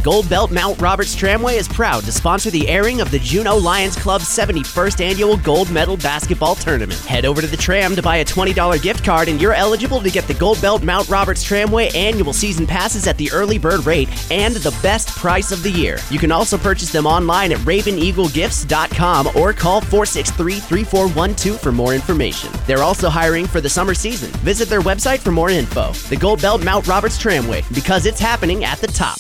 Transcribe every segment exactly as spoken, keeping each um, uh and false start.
Gold Belt Mount Roberts Tramway is proud to sponsor the airing of the Juneau Lions Club's seventy-first Annual Gold Medal Basketball Tournament. Head over to the Tram to buy a twenty dollars gift card and you're eligible to get the Gold Belt Mount Roberts Tramway annual season passes at the early bird rate and the best price of the year. You can also purchase them online at raven eagle gifts dot com or call four six three, three four one two for more information. They're also hiring for the summer season. Visit their website for more info. The Gold Belt Mount Roberts Tramway, because it's happening at the top.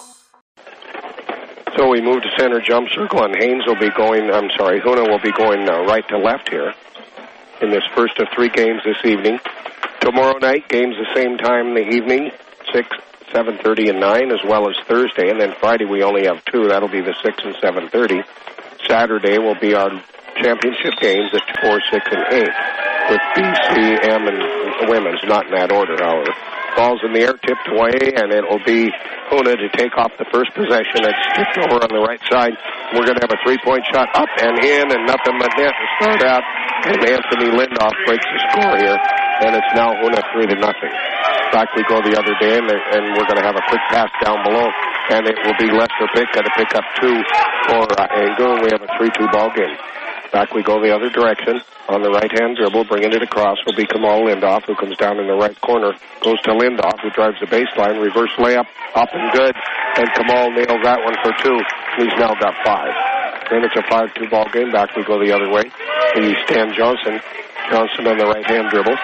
So we move to center jump circle, and Haynes will be going, I'm sorry, Hoonah will be going uh, right to left here in this first of three games this evening. Tomorrow night, games the same time in the evening, six, seven thirty, and nine, as well as Thursday. And then Friday we only have two. That'll be the six and seven thirty. Saturday will be our championship games at four, six, and eight, with B C, M, and women's, not in that order, however. Ball's in the air, tipped away, and it will be Hoonah to take off the first possession. It's tipped over on the right side. We're going to have a three-point shot up and in, and nothing but net to start out. And Anthony Lindoff breaks the score here, and it's now Hoonah three to nothing. Back we go the other day, and, and we're going to have a quick pass down below, and it will be Lester Pitka to pick up two for uh, Angoon. We have a three two ball game. Back we go the other direction. On the right-hand dribble, bringing it across will be Kamal Lindoff, who comes down in the right corner, goes to Lindoff, who drives the baseline, reverse layup, up and good, and Kamal nails that one for two. He's now got five. Then it's a five two ball game. Back we go the other way. The Stan Johnson. Johnson on the right-hand dribble.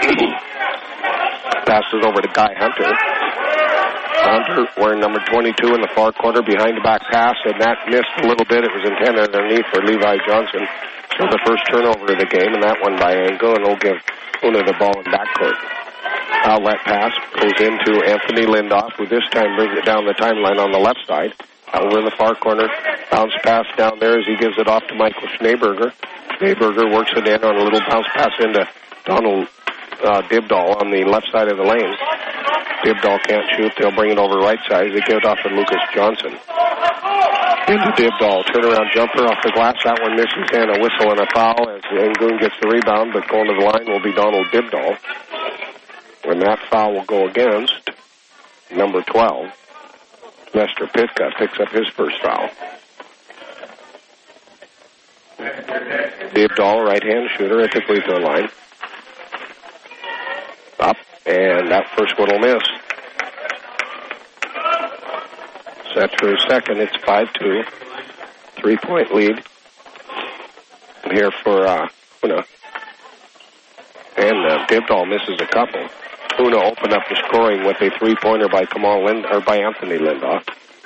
Passes over to Guy Hunter. Hunter wearing number twenty-two in the far corner, behind the back pass, and that missed a little bit. It was intended underneath for Levi Johnson. So the first turnover of the game, and that one by Angoon will give Hoonah the ball in backcourt. Outlet pass goes into Anthony Lindoff, who this time brings it down the timeline on the left side. Over in the far corner, bounce pass down there as he gives it off to Michael Schneeberger. Schneeberger works it in on a little bounce pass into Donald uh, Dibdahl on the left side of the lane. Dibdahl can't shoot. They'll bring it over right side. They give it off to Lucas Johnson. Into Dibdahl. Turnaround jumper off the glass. That one misses, and a whistle and a foul as Angoon gets the rebound, but going to the line will be Donald Dibdahl. And that foul will go against number twelve. Lester Pitka picks up his first foul. Dibdahl, right-hand shooter at the free throw line. Up, and that first one will miss. Set for a second. It's five two. Three-point lead here for uh, Hoonah. And uh, Dibdahl misses a couple. Hoonah opened up the scoring with a three-pointer by Kamal Lind or by Anthony Lindoff.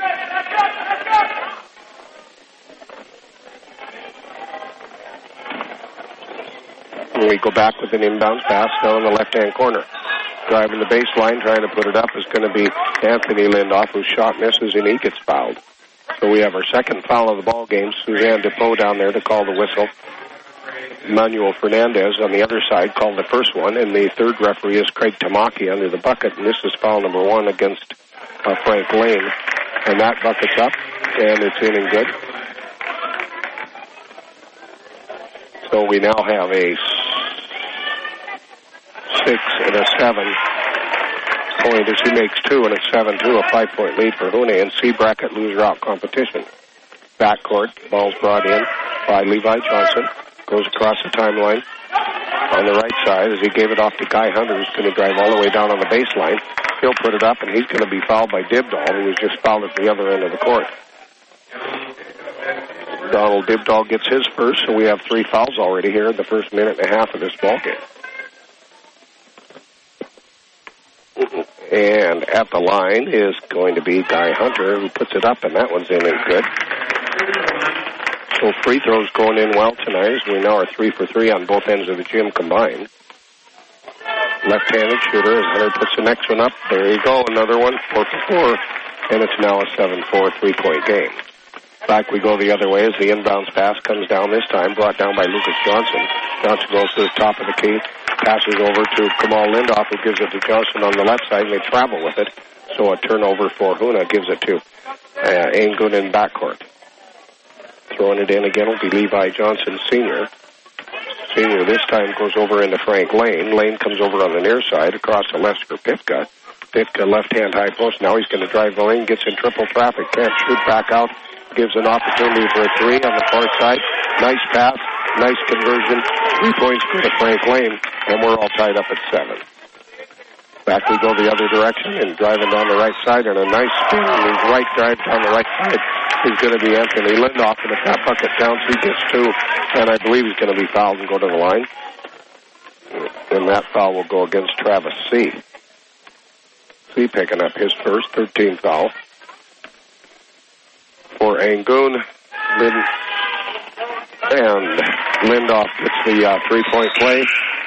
And we go back with an inbounds pass down in the left-hand corner. Driving the baseline, trying to put it up, is going to be Anthony Lindoff, whose shot misses and he gets fouled. So we have our second foul of the ball game. Suzanne DePoe down there to call the whistle. Manuel Fernandez on the other side called the first one, and the third referee is Craig Tamaki under the bucket, and this is foul number one against uh, Frank Lane. And that bucket's up, and it's in and good. So we now have a six and a seven point as he makes two, and it's seven two, a five-point lead for Hoonah in C bracket loser out competition. Backcourt, ball's brought in by Levi Johnson. Goes across the timeline on the right side as he gave it off to Guy Hunter, who's going to drive all the way down on the baseline. He'll put it up, and he's going to be fouled by Dibdahl, who was just fouled at the other end of the court. Donald Dibdahl gets his first, so we have three fouls already here in the first minute and a half of this ball game. And at the line is going to be Guy Hunter, who puts it up, and that one's in and good. So free throws going in well tonight, as we now are three for three on both ends of the gym combined. Left-handed shooter as Hunter puts the next one up. There you go, another one, four for four, and it's now a seven four three-point game. Back we go the other way as the inbounds pass comes down this time, brought down by Lucas Johnson. Johnson goes to the top of the key, passes over to Kamal Lindoff, who gives it to Johnson on the left side, and they travel with it. So a turnover for Hoonah gives it to uh, Angoon in backcourt. Throwing it in again will be Levi Johnson, senior. Senior this time goes over into Frank Lane. Lane comes over on the near side across to Lester Pitka. Ditka left-hand high post. Now he's going to drive the lane, gets in triple traffic, can't shoot back out, gives an opportunity for a three on the far side. Nice pass, nice conversion. Three points for Frank Lane, and we're all tied up at seven. Back we go the other direction and driving down the right side, and a nice spin. His right drive down the right side is going to be Anthony Lindoff, and if that bucket counts, he gets two, and I believe he's going to be fouled and go to the line. And that foul will go against Travis C. C picking up his first, thirteenth foul. For Angoon, Lin- and Lindoff gets the uh, three-point play.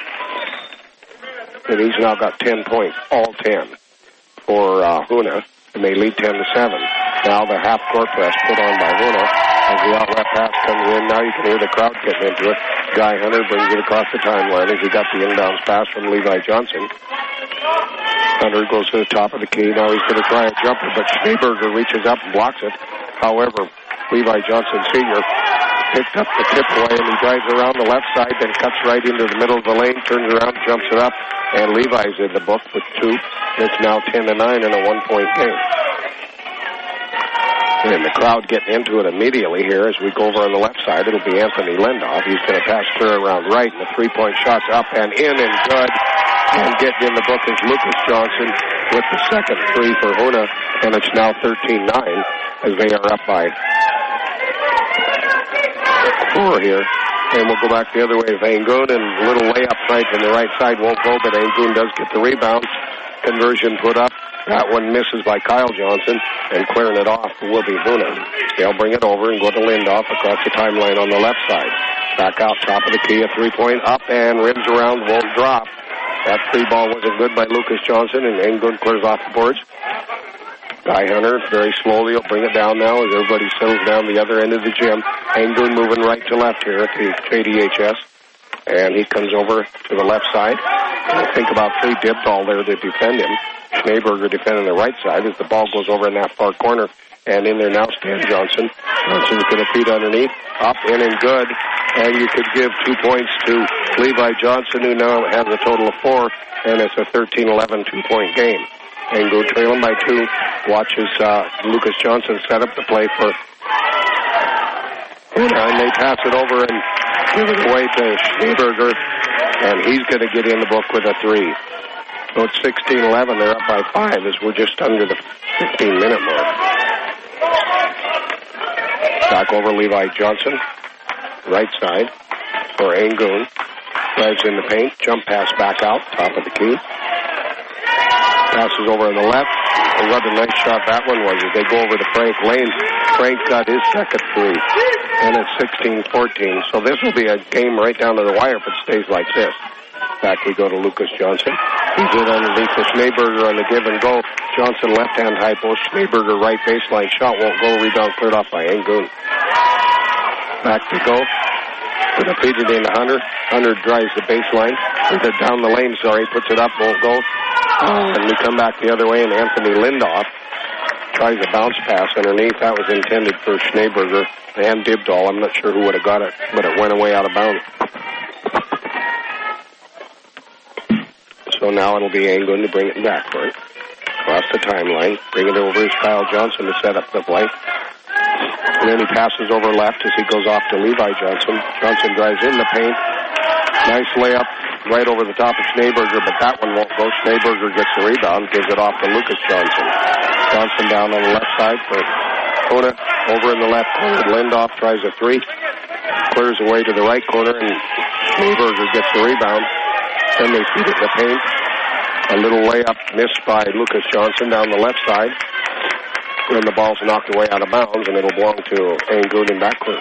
And he's now got ten points, all ten, for uh, Hoona, and they lead ten to seven. Now the half-court press put on by Hoona. As the outlet pass comes in, now you can hear the crowd getting into it. Guy Hunter brings it across the timeline as he got the inbounds pass from Levi Johnson. Hunter goes to the top of the key. Now he's going to try a jumper, but Schneeberger reaches up and blocks it. However, Levi Johnson Senior picked up the tip away, and he drives around the left side, then cuts right into the middle of the lane, turns around, jumps it up, and Levi's in the book with two. It's now ten to nine in a one-point game. And the crowd getting into it immediately here as we go over on the left side. It'll be Anthony Lindoff. He's going to pass clear around right, and the three-point shot's up and in and good. And getting in the book is Lucas Johnson with the second three for Hoona, and it's now thirteen nine as they are up by four here. And we'll go back the other way to Angoon, and a little layup right from the right side won't go, but Angoon does get the rebound. Conversion put up. That one misses by Kyle Johnson, and clearing it off will be Hoona. They'll bring it over and go to Lindoff across the timeline on the left side. Back out, top of the key, a three-point up, and rims around, won't drop. That free ball wasn't good by Lucas Johnson, and Angoon clears off the boards. Guy Hunter, very slowly, will bring it down now as everybody settles down the other end of the gym. Angoon moving right to left here at the J D H S. And he comes over to the left side. I think about three Dibdall there to defend him. Schneeberger defending the right side as the ball goes over in that far corner. And in there now, Stan Johnson. Johnson's going to feed underneath. Up, in, and good. And you could give two points to Levi Johnson, who now has a total of four. And it's a thirteen eleven two-point game. Angoon trailing by two. Watches uh, Lucas Johnson set up the play for Hoona, and they pass it over and give it away to Schneeberger, and he's going to get in the book with a three. So it's sixteen eleven. They're up by five as we're just under the fifteen-minute mark. Back over Levi Johnson, right side for Angoon. Drives in the paint, jump pass back out, top of the key. Passes over on the left. And what a nice shot that one was as they go over to Frank Lane. Frank got his second three, and it's sixteen fourteen. So this will be a game right down to the wire if it stays like this. Back we go to Lucas Johnson. He's in underneath the Schneeberger on the give and go. Johnson left-hand high post. Schneeberger right baseline shot won't go. Rebound cleared off by Angoon. Back to go. Going to feed it into Hunter. Hunter drives the baseline. Down the lane, sorry. Puts it up, won't go. Oh, and we come back the other way, and Anthony Lindoff tries a bounce pass underneath. That was intended for Schneeberger and Dibdall. I'm not sure who would have got it, but it went away out of bounds. So now it'll be Angoon to bring it back for it. Across the timeline. Bring it over is Kyle Johnson to set up the play. And then he passes over left as he goes off to Levi Johnson. Johnson drives in the paint. Nice layup right over the top of Schneeberger, but that one won't go. Schneeberger gets the rebound, gives it off to Lucas Johnson. Johnson down on the left side for Hoona. Over in the left corner, Lindoff tries a three. Clears away to the right corner, and Schneeberger gets the rebound. Then they feed it in the paint. A little layup missed by Lucas Johnson down the left side. Then the ball's knocked away out of bounds, and it'll belong to Angoon in backcourt.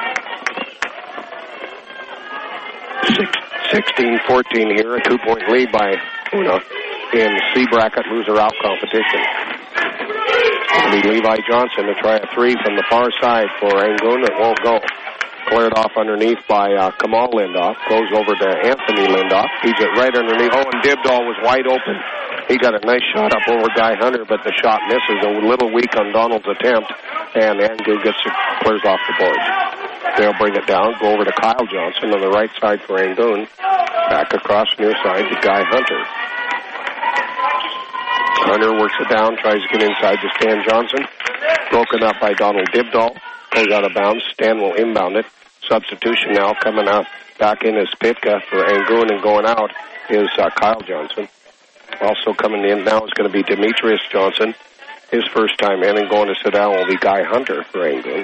sixteen fourteen here, a two-point lead by Hoona in C bracket loser-out competition. It'll be Levi Johnson to try a three from the far side for Angoon. It won't go. Cleared off underneath by uh, Kamal Lindoff. Goes over to Anthony Lindoff. Feeds it right underneath. Oh, and Dibdall was wide open. He got a nice shot up over Guy Hunter, but the shot misses. A little weak on Donald's attempt, and Angoon gets it, clears off the boards. They'll bring it down, go over to Kyle Johnson on the right side for Angoon. Back across near side to Guy Hunter. Hunter works it down, tries to get inside to Stan Johnson. Broken up by Donald Dibdahl. Goes out of bounds. Stan will inbound it. Substitution now coming out. Back in is Pitka for Angoon, and going out is uh, Kyle Johnson. Also coming in now is going to be Demetrius Johnson. His first time in, and going to sit down will be Guy Hunter for Angoon.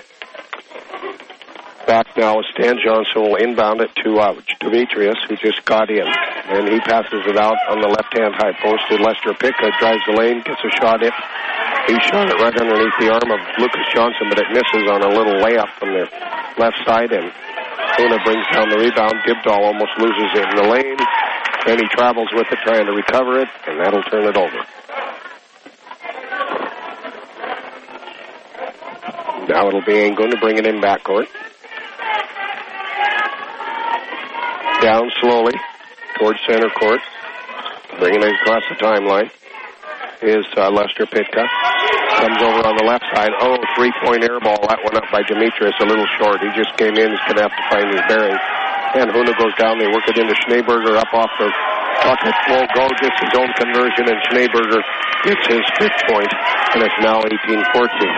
Back now is Stan Johnson will inbound it to uh, Demetrius, who just got in. And he passes it out on the left-hand high post to Lester Pitka. Drives the lane, gets a shot in. He shot it right underneath the arm of Lucas Johnson, but it misses on a little layup from the left side. And Huna brings down the rebound. Dibdahl almost loses it in the lane. Then he travels with it, trying to recover it, and that'll turn it over. Now it'll be Angoon to bring it in backcourt. Down slowly towards center court. Bringing it across the timeline is uh, Lester Pitka. Comes over on the left side. Oh, three-point air ball. That went up by Demetrius a little short. He just came in. He's going to have to find his bearings. And Huna goes down. They work it into Schneeberger up off the bucket. Won't go. Gets his own conversion, and Schneeberger gets his fifth point, and it's now eighteen fourteen.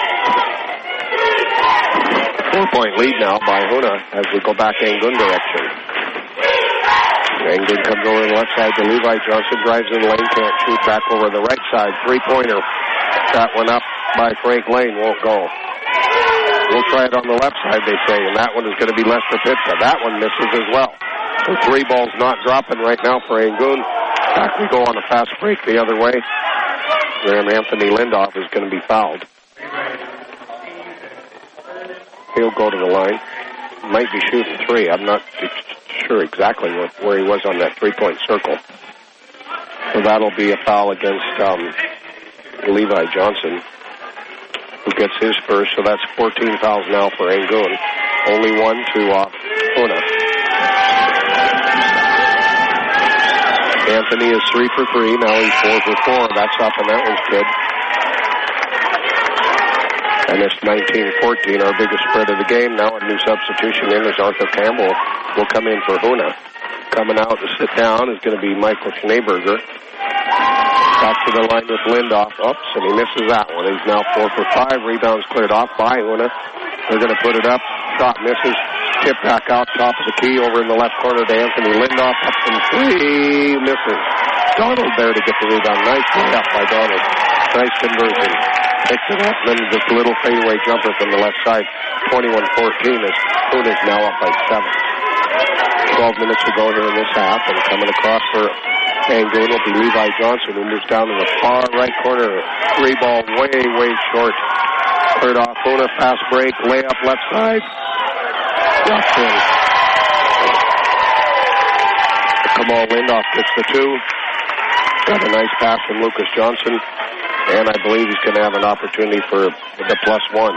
Four-point lead now by Huna as we go back Angoon direction. Angoon comes over on the left side to Levi Johnson. Drives in the lane. Can't shoot. Back over the right side. Three-pointer. That one up by Frank Lane. Won't go. We'll try it on the left side, they say, and that one is going to be Lester Pitka. That one misses as well. So three balls not dropping right now for Angoon. Back we go on a fast break the other way. And Anthony Lindoff is going to be fouled. He'll go to the line. Might be shooting three. I'm not sure exactly where he was on that three-point circle. So that'll be a foul against um, Levi Johnson, who gets his first. So that's fourteen fouls now for Angoon. Only one to uh, Huna. Anthony is three for three. Now he's four for four. That's up, and that one's good. And it's nineteen fourteen, our biggest spread of the game. Now a new substitution in as Arthur Campbell will come in for Huna. Coming out to sit down is going to be Michael Schneeberger. Back to the line with Lindoff. Oops, and he misses that one. He's now four for five. Rebounds cleared off by Huna. They're going to put it up. Shot misses. Tip back out, top of the key, over in the left corner to Anthony Lindoff. Up from three. Misses. Donald there to get the rebound. Nice layup by Donald. Nice conversion. Picks it up, and then just a little fadeaway jumper from the left side. twenty-one fourteen as Huna's now up by seven. twelve minutes to go here in this half, and coming across for Angoon will be Levi Johnson, who moves down to the far right corner. Three ball way, way short. Cleared off Huna, fast break, layup left side. Drops in. Kamal Lindoff gets the two. Got a nice pass from Lucas Johnson. And I believe he's going to have an opportunity for the plus one.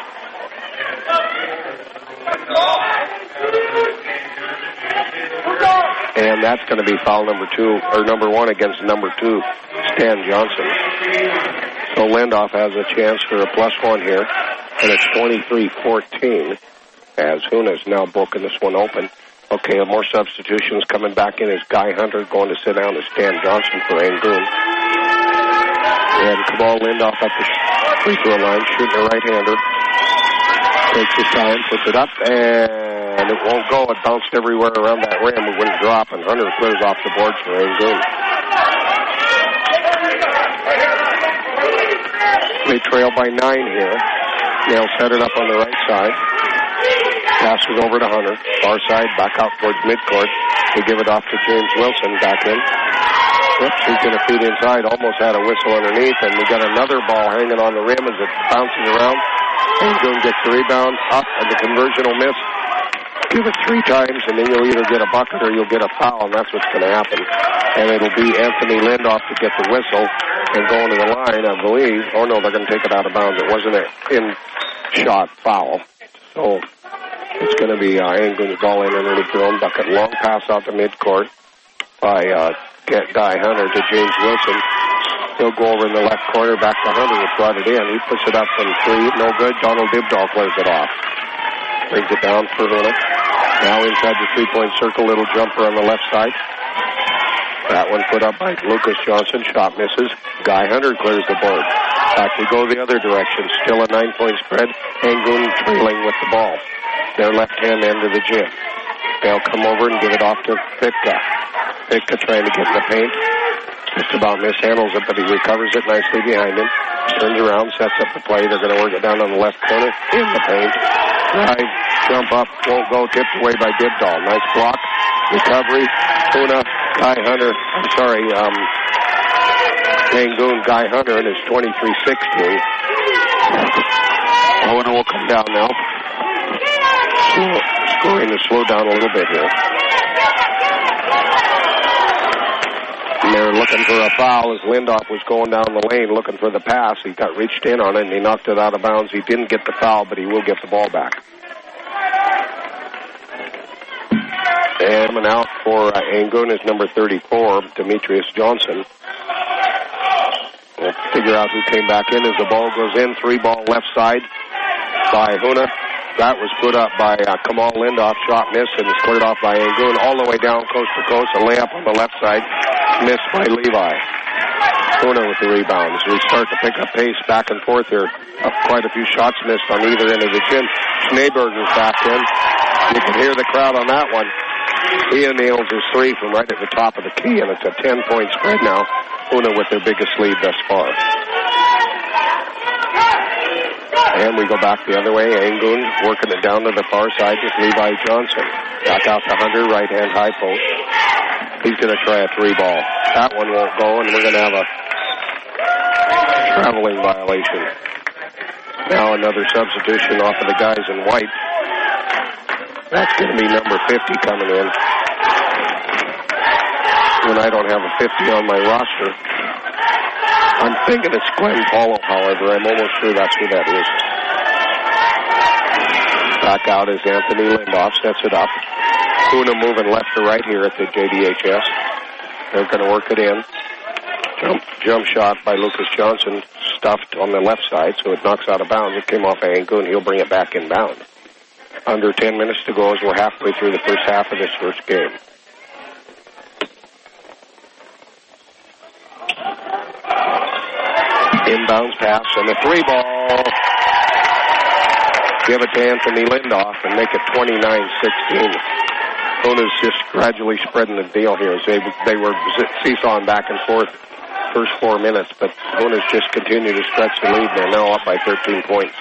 And that's going to be foul number two, or number one against number two, Stan Johnson. So Lindoff has a chance for a plus one here. And it's twenty-three fourteen as Huna's now broken this one open. Okay, more substitutions coming back in as Guy Hunter going to sit down as Stan Johnson for Angoon. And Kamal Lindoff at the free throw line, shooting a right-hander. Takes his time, puts it up, and it won't go. It bounced everywhere around that rim. It wouldn't drop, and Hunter clears off the boards for Angoon. They trail by nine here. They'll set it up on the right side. Pass it over to Hunter. Far side, back out towards midcourt. They give it off to James Wilson, back in. Oops, he's going to feed inside. Almost had a whistle underneath, and we got another ball hanging on the rim as it bounces around. Angoon gets the rebound up, and the conversion will miss. Give it three times, and then you'll either get a bucket or you'll get a foul, and that's what's going to happen. And it'll be Anthony Lindoff to get the whistle and go into the line, I believe. Oh, no, they're going to take it out of bounds. It wasn't an in-shot foul. So it's going to be uh, Angoon's ball in underneath their own bucket. Long pass out to midcourt by uh, Guy Hunter to James Wilson. He'll go over in the left corner, back to Hunter, who brought it in. He puts it up from three. No good. Donald Dibdahl clears it off. Brings it down for Huna. Now inside the three-point circle, little jumper on the left side. That one put up by Lucas Johnson. Shot misses. Guy Hunter clears the board. Back we go the other direction. Still a nine-point spread. Angoon trailing with the ball. Their left-hand end of the gym. They'll come over and give it off to Pitka. Pitka trying to get in the paint. Just about mishandles it, but he recovers it nicely behind him. Turns around, sets up the play. They're going to work it down on the left corner. In the paint. Drive, jump up, won't go. Tipped away by Dibdahl. Nice block. Recovery. Huna, Guy Hunter. I'm sorry, um, Angoon, Guy Hunter, and it's twenty-three sixteen. Huna will come down now. Slow, scoring to slow down a little bit here. And they're looking for a foul as Lindhoff was going down the lane looking for the pass. He got reached in on it and he knocked it out of bounds. He didn't get the foul, but he will get the ball back. And coming out for uh, Angoon is number thirty-four, Demetrius Johnson. We'll figure out who came back in as the ball goes in. Three ball left side by Huna. That was put up by uh, Kamal Lindhoff. Shot missed and is cleared off by Angoon. All the way down coast to coast. A layup on the left side. Missed by Levi. Huna with the rebound. So we start to pick up pace back and forth here. Uh, quite a few shots missed on either end of the gym. Schneeberger's back in. You can hear the crowd on that one. He nails his three from right at the top of the key, and it's a ten-point spread now. Huna with their biggest lead thus far. And we go back the other way. Angoon working it down to the far side with Levi Johnson. Back out to Hunter, right-hand high post. He's going to try a three ball. That one won't go, and we're going to have a traveling violation. Now another substitution off of the guys in white. That's going to be number fifty coming in. When I don't have a fifty on my roster. I'm thinking it's Glenn Paulo, however. I'm almost sure that's who that is. Back out is Anthony Lindhoff. Sets it up. Huna moving left to right here at the J D H S. They're going to work it in. Jump, jump shot by Lucas Johnson. Stuffed on the left side, so it knocks out of bounds. It came off Angoon. He'll bring it back inbound. Under ten minutes to go as we're halfway through the first half of this first game. Inbounds pass and the three ball. Give it to Anthony Lindhoff and make it twenty-nine sixteen. Huna's just gradually spreading the deal here as they, they were seesawing back and forth first four minutes, but Huna's just continued to stretch the lead. They're now up by thirteen points.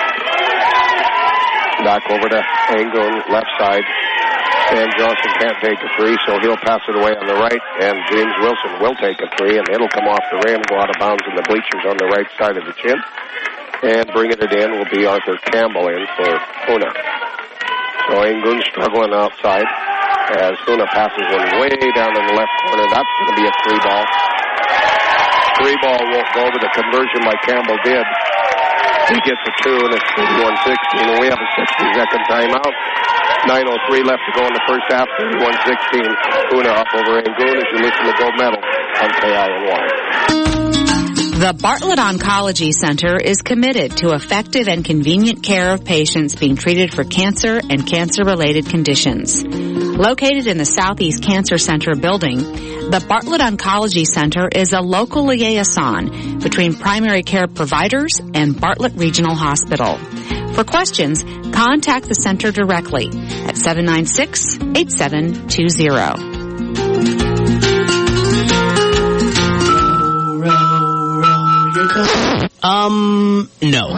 Back over to Angoon, left side. Sam Johnson can't take a three, so he'll pass it away on the right, and James Wilson will take a three, and it'll come off the rim, go out of bounds in the bleachers on the right side of the gym. And bringing it in will be Arthur Campbell in for Huna. So Angoon struggling outside as Huna passes one way down in the left corner. That's going to be a three ball. Three ball won't go, but the conversion by Campbell did. He gets a two, and it's thirty-one sixteen, and we have a sixty-second timeout. nine oh three left to go in the first half, thirty-one sixteen. Huna up over Angoon as you listen to Gold Medal on K I N Y. The Bartlett Oncology Center is committed to effective and convenient care of patients being treated for cancer and cancer-related conditions. Located in the Southeast Cancer Center building, the Bartlett Oncology Center is a local liaison between primary care providers and Bartlett Regional Hospital. For questions, contact the center directly at seven nine six, eight seven two zero. Um, no.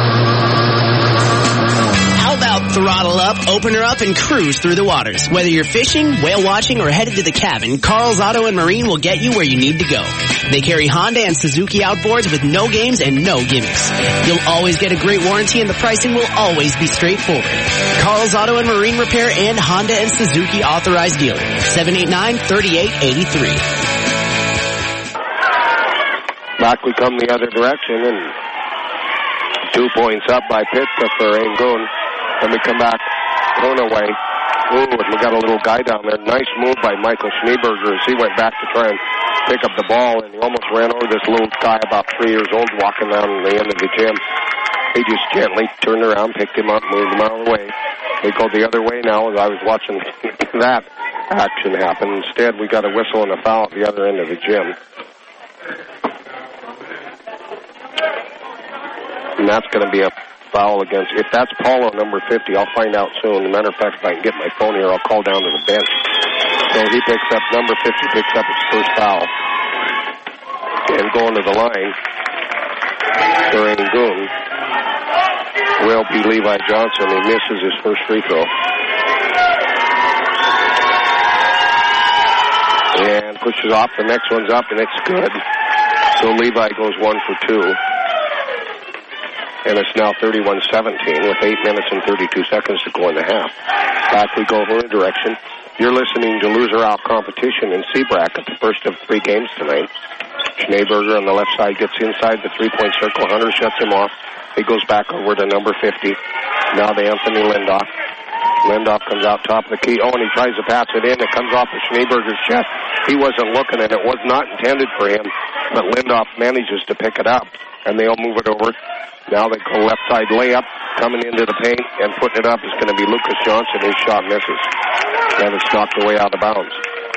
How about throttle up, open her up, and cruise through the waters? Whether you're fishing, whale watching, or headed to the cabin, Carl's Auto and Marine will get you where you need to go. They carry Honda and Suzuki outboards with no games and no gimmicks. You'll always get a great warranty, and the pricing will always be straightforward. Carl's Auto and Marine Repair and Honda and Suzuki authorized dealer. seven eight nine, three eight eight three. Back we come the other direction, and two points up by Pitka for Angoon. Then we come back Huna way. Ooh, and we got a little guy down there. Nice move by Michael Schneeberger as he went back to try and pick up the ball, and he almost ran over this little guy about three years old walking down the end of the gym. He just gently turned around, picked him up, moved him out of the way. They go the other way now as I was watching that. action happen. Instead, we got a whistle and a foul at the other end of the gym. And that's going to be a foul against, if that's Paulo, number fifty, I'll find out soon. As a matter of fact, if I can get my phone here, I'll call down to the bench. So he picks up, number fifty picks up his first foul. And going to the line for Angoon will be Levi Johnson. He misses his first free throw. And pushes off. The next one's up, and it's good. So Levi goes one for two. And it's now thirty-one seventeen with eight minutes and thirty-two seconds to go in the half. Back we go in the direction. You're listening to Loser Out Competition in C-Bracket, the first of three games tonight. Schneeberger on the left side gets inside the three-point circle. Hunter shuts him off. He goes back over to number fifty. Now to Anthony Lindoff. Lindoff comes out top of the key. Oh, and he tries to pass it in. It comes off of Schneeberger's chest. He wasn't looking, and it was not intended for him. But Lindoff manages to pick it up, and they'll move it over. Now they go left side layup, coming into the paint, and putting it up is going to be Lucas Johnson. His shot misses. And it's knocked away out of bounds.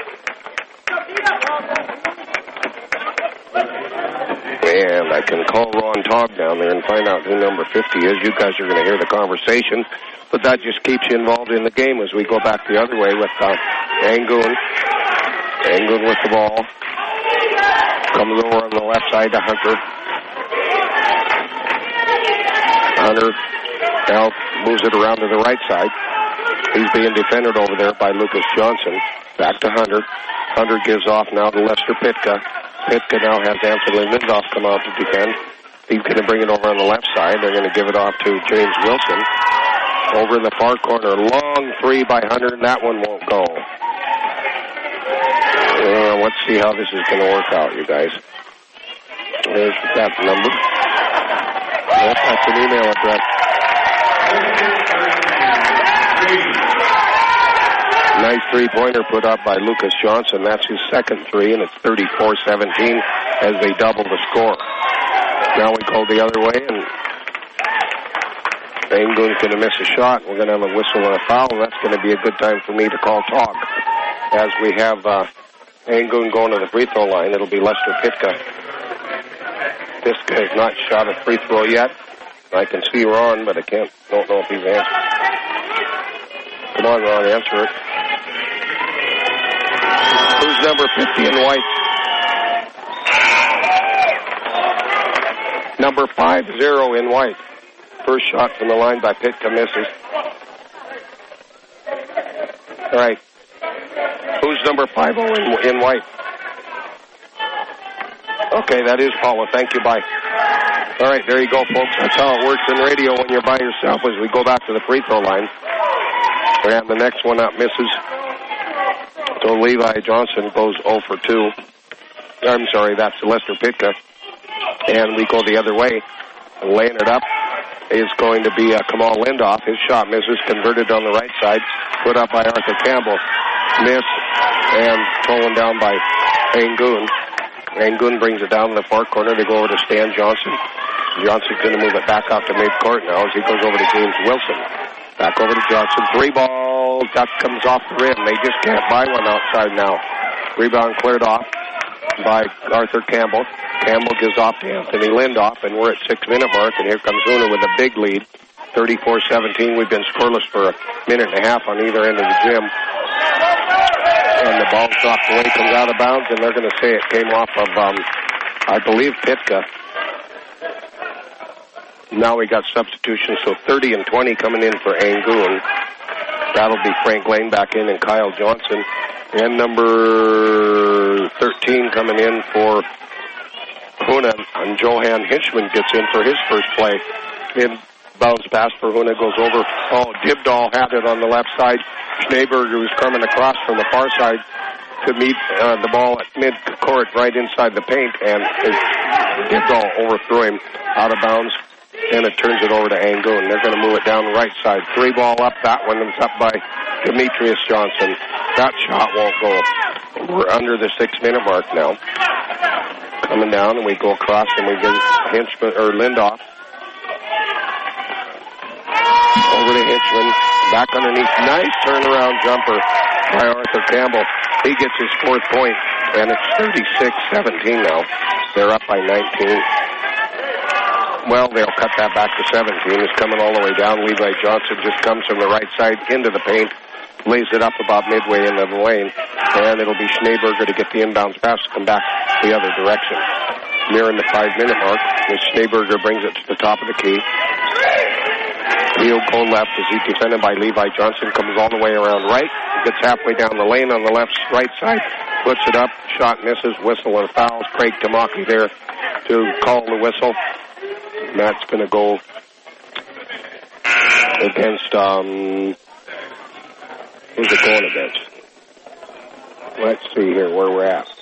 And I can call Ron Togg down there and find out who number fifty is. You guys are going to hear the conversation. But that just keeps you involved in the game as we go back the other way with uh, Angoon. Angoon with the ball. Comes over on the left side to Hunter. Hunter now moves it around to the right side. He's being defended over there by Lucas Johnson. Back to Hunter. Hunter gives off now to Lester Pitka. Pitka now has Anthony Lindoff come out to defend. He's going to bring it over on the left side. They're going to give it off to James Wilson. Over in the far corner. Long three by Hunter, and that one won't go. Uh, let's see how this is going to work out, you guys. There's that number. Yep, that's an email address. Nice three-pointer put up by Lucas Johnson. That's his second three, and it's thirty-four seventeen as they double the score. Now we go the other way, and Angoon's going to miss a shot. We're going to have a whistle and a foul. That's going to be a good time for me to call talk. As we have uh, Angoon going to the free throw line, it'll be Lester Pitka. Pitka has not shot a free throw yet. I can see Ron, but I can't. Don't know if he's answered. Come on, Ron, answer it. Who's number fifty in white? Number five zero in white. First shot from the line by Pitka misses. All right. Who's number five oh in, in white? Okay, that is Paula. Thank you. Bye. All right, there you go, folks. That's how it works in radio when you're by yourself as we go back to the free throw line. And the next one up misses. So Levi Johnson goes zero for two. I'm sorry, that's Lester Pitka. And we go the other way. And laying it up is going to be uh, Kamal Lindoff. His shot misses, converted on the right side, put up by Arthur Campbell. Miss, and stolen down by Angoon. Angoon brings it down in the far corner. They go over to Stan Johnson. Johnson's going to move it back out to mid-court now as he goes over to James Wilson. Back over to Johnson. Three ball. That comes off the rim. They just can't buy one outside now. Rebound cleared off by Arthur Campbell. Campbell gives off to Anthony Lindoff, and we're at six-minute mark, and here comes Una with a big lead. thirty-four seventeen. We've been scoreless for a minute and a half on either end of the gym. And the ball dropped away, comes out of bounds, and they're going to say it came off of, um, I believe, Pitka. Now we got substitutions, so thirty and twenty coming in for Angoon. That'll be Frank Lane back in and Kyle Johnson. And number thirteen coming in for Huna, and Johan Hitchman gets in for his first play. In bounce pass for Huna goes over. Oh, Dibdahl had it on the left side. Schneeberger was coming across from the far side to meet uh, the ball at mid-court right inside the paint, and Dibdahl overthrew him out of bounds, and it turns it over to Angoon. They're going to move it down the right side. Three ball up. That one was up by Demetrius Johnson. That shot won't go. We're under the six-minute mark now. Coming down, and we go across, and we get Hinchman, or Lindoff. Over to Hitchman. Back underneath. Nice turnaround jumper by Arthur Campbell. He gets his fourth point, and it's thirty-six seventeen now. They're up by nineteen. Well, they'll cut that back to seventeen. It's coming all the way down. Levi Johnson just comes from the right side into the paint, lays it up about midway into the lane, and it'll be Schneeberger to get the inbounds pass to come back the other direction. Nearing the five-minute mark, as Schneeberger brings it to the top of the key. He'll go left as he's defended by Levi Johnson, comes all the way around right, gets halfway down the lane on the left right side, puts it up, shot misses, whistle and fouls. Craig Tamaki there to call the whistle. And that's going to go against, um, who's it going against? Let's see here where we're at.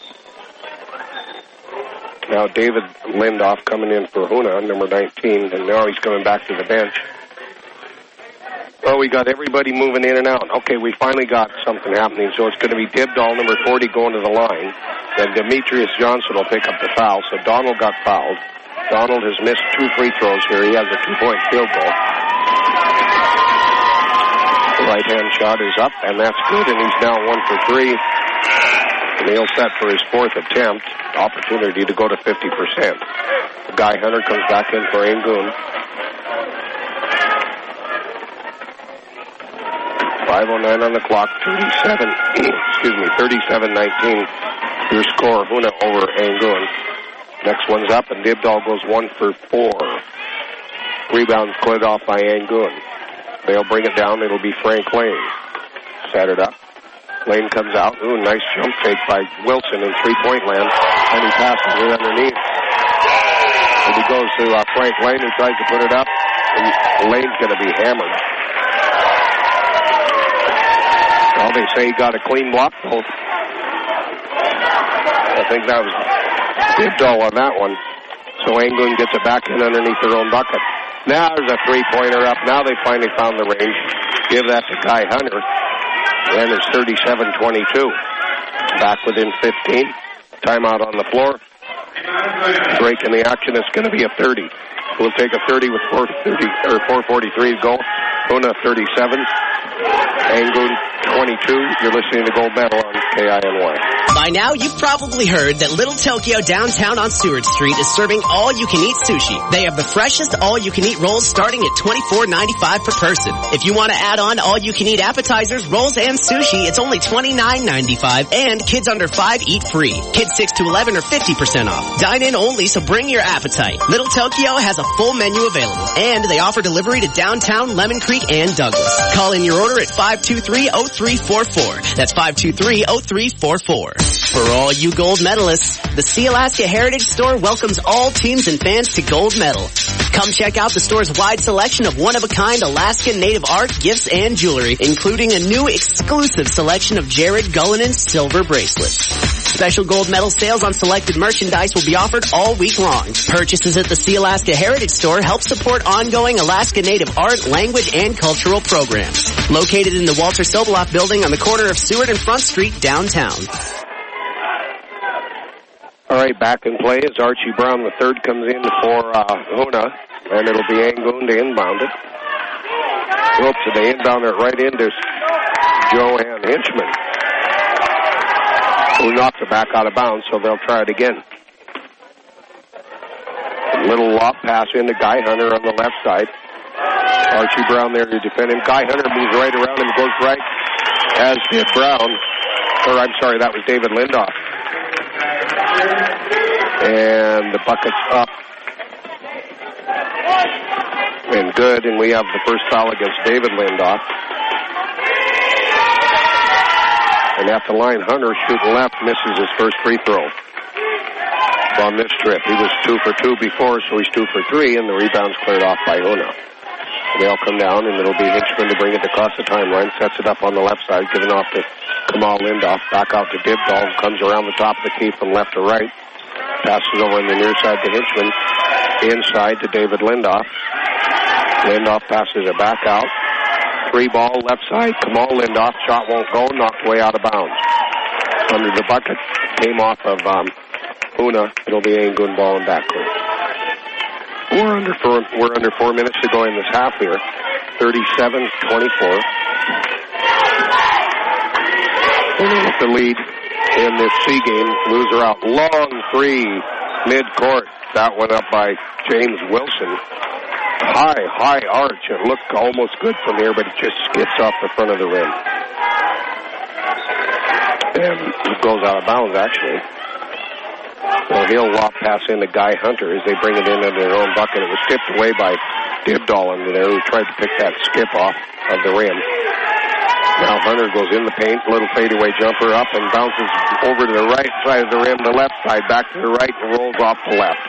Now David Lindoff coming in for Hoona, number nineteen, and now he's coming back to the bench. Well, we got everybody moving in and out. Okay, we finally got something happening. So it's going to be Dibdahl, number forty, going to the line. Then Demetrius Johnson will pick up the foul. So Donald got fouled. Donald has missed two free throws here. He has a two-point field goal. The right-hand shot is up, and that's good, and he's now one for three. And he'll set for his fourth attempt. Opportunity to go to fifty percent. Guy Hunter comes back in for Angoon. five oh nine on the clock, thirty-seven, excuse me, thirty-seven nineteen. Your score, Hoona over Angoon. Next one's up, and Dibdahl goes one for four. Rebound cleared off by Angoon. They'll bring it down. It'll be Frank Lane. Set it up. Lane comes out. Ooh, nice jump fake by Wilson in three-point land. And he passes it underneath. And he goes to uh, Frank Lane, who tries to put it up. And Lane's going to be hammered. Well, they say he got a clean block, though. I think that was Dibdahl on that one. So Angoon gets it back in underneath their own bucket. Now there's a three-pointer up. Now they finally found the range. Give that to Guy Hunter. And it's thirty-seven twenty-two. Back within fifteen. Timeout on the floor. Break in the action. It's going to be a thirty. We'll take a thirty with four thirty or four forty-three to go. Hoona thirty-seven. Angoon twenty-two. You're listening to Gold Medal on K I N Y. By now, you've probably heard that Little Tokyo downtown on Seward Street is serving all-you-can-eat sushi. They have the freshest all-you-can-eat rolls starting at twenty-four ninety-five per person. If you want to add on all-you-can-eat appetizers, rolls, and sushi, it's only twenty-nine ninety-five, and kids under five eat free. Kids six to eleven are fifty percent off. Dine in only, so bring your appetite. Little Tokyo has a full menu available, and they offer delivery to downtown, Lemon Creek, and Douglas. Call in your order at five two three, oh three four four. That's five two three, oh three four four. For all you gold medalists, the Sealaska Heritage Store welcomes all teams and fans to Gold Medal. Come check out the store's wide selection of one-of-a-kind Alaskan native art, gifts, and jewelry, including a new exclusive selection of Jared Gullinan silver bracelets. Special Gold Medal sales on selected merchandise will be offered all week long. Purchases at the Sealaska Heritage Store help support ongoing Alaska Native art, language, and cultural programs. Located in the Walter Soboloff building on the corner of Seward and Front Street, downtown. All right, back in play as Archie Brown the third comes in for uh, Hoona, and it'll be Angoon to inbound it. Whoops, and they inbound it right into Joanne Hinchman, who knocks it back out of bounds, so they'll try it again. A little lob pass into Guy Hunter on the left side. Archie Brown there to defend him. Guy Hunter moves right around him, goes right, as did Brown. Or, I'm sorry, that was David Lindoff. And the bucket's up. And good, and we have the first foul against David Lindoff. And at the line, Hunter shooting left, misses his first free throw on this trip. He was two for two before, so he's two for three, and the rebound's cleared off by Hoona. They'll come down, and it'll be Hinchman to bring it across the timeline. Sets it up on the left side, giving off to Kamal Lindoff. Back out to Dibdahl, comes around the top of the key from left to right. Passes over on the near side to Hinchman. Inside to David Lindoff. Lindoff passes it back out. Three ball left side. Kamal Lindoff. Shot won't go. Knocked way out of bounds. Under the bucket. Came off of um, Hoona. It'll be Angoon ball and backcourt. We're under four, we're under four minutes to go in this half here. thirty-seven twenty-four. with the lead in this C game. Loser out. Long three, mid-court. That went up by James Wilson. High, high arch. It looked almost good from here, but it just skips off the front of the rim. And it goes out of bounds, actually. Well, he'll lob pass into Guy Hunter as they bring it in under their own bucket. It was skipped away by Dibdahl under there, who tried to pick that skip off of the rim. Now Hunter goes in the paint, little fadeaway jumper up and bounces over to the right side of the rim, the left side, back to the right, and rolls off the left.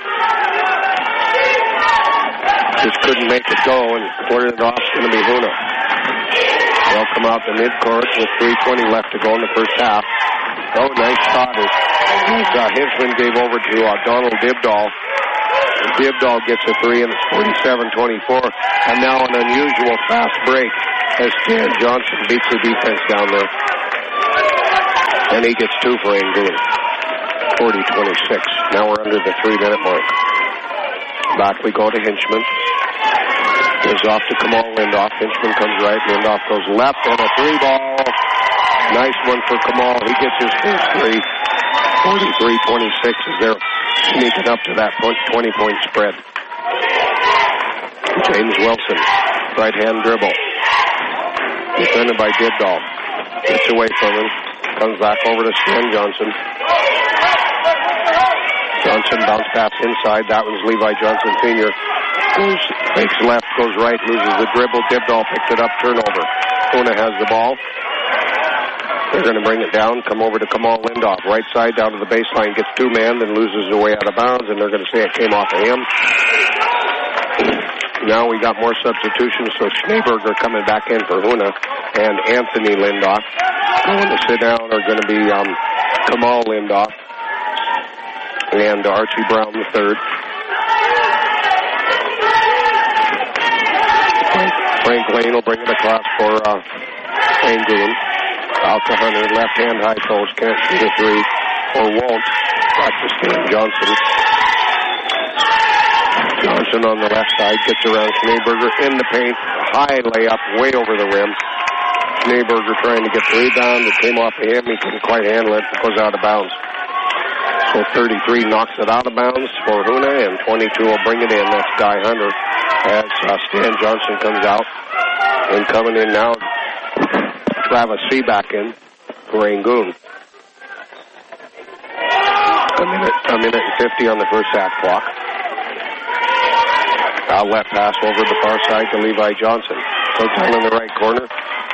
Just couldn't make it go, and cleared it off. It's going to be Huna. They'll come out the midcourt with three twenty left to go in the first half. Oh, nice shot. As uh, Hinchman gave over to uh, Donald Dibdahl. And Dibdahl gets a three, and it's forty-seven twenty-four. And now an unusual fast break as Stan Johnson beats the defense down there. And he gets two for Angoon. forty twenty-six. Now we're under the three-minute mark. Back we go to Hinchman. Goes off to Kamal Lindoff. Hinchman comes right. Lindoff goes left and a three ball. Nice one for Kamal. He gets his first three. forty-three twenty-six as they're sneaking up to that twenty-point spread. James Wilson, right-hand dribble. Defended by Dibdahl. Gets away from him. Comes back over to Stan Johnson. Johnson bounce pass inside. That was Levi Johnson Senior Goes, fakes left, goes right, loses the dribble. Dibdahl picks it up, turnover. Huna has the ball. They're going to bring it down, come over to Kamal Lindoff. Right side down to the baseline, gets two-man, then loses the way out of bounds, and they're going to say it came off of him. Now we got more substitutions, so Schneeberger coming back in for Huna, and Anthony Lindoff. Going to sit down are going to be um, Kamal Lindoff and Archie Brown the third. Frank, Frank Lane will bring it across for uh, Angoon. Out to Hunter, left-hand high post, can't shoot a three, or won't. Back to Stan Johnson. Johnson on the left side gets around Schneeberger in the paint. High layup, way over the rim. Schneeberger trying to get the rebound. It came off of him. He couldn't quite handle it. It goes out of bounds. So thirty-three knocks it out of bounds for Huna, and twenty-two will bring it in. That's Guy Hunter as uh, Stan Johnson comes out. And coming in now, Travis C. back in for Angoon. A minute, a minute and fifty on the first half clock. Outlet pass over the far side to Levi Johnson. So down in the right corner.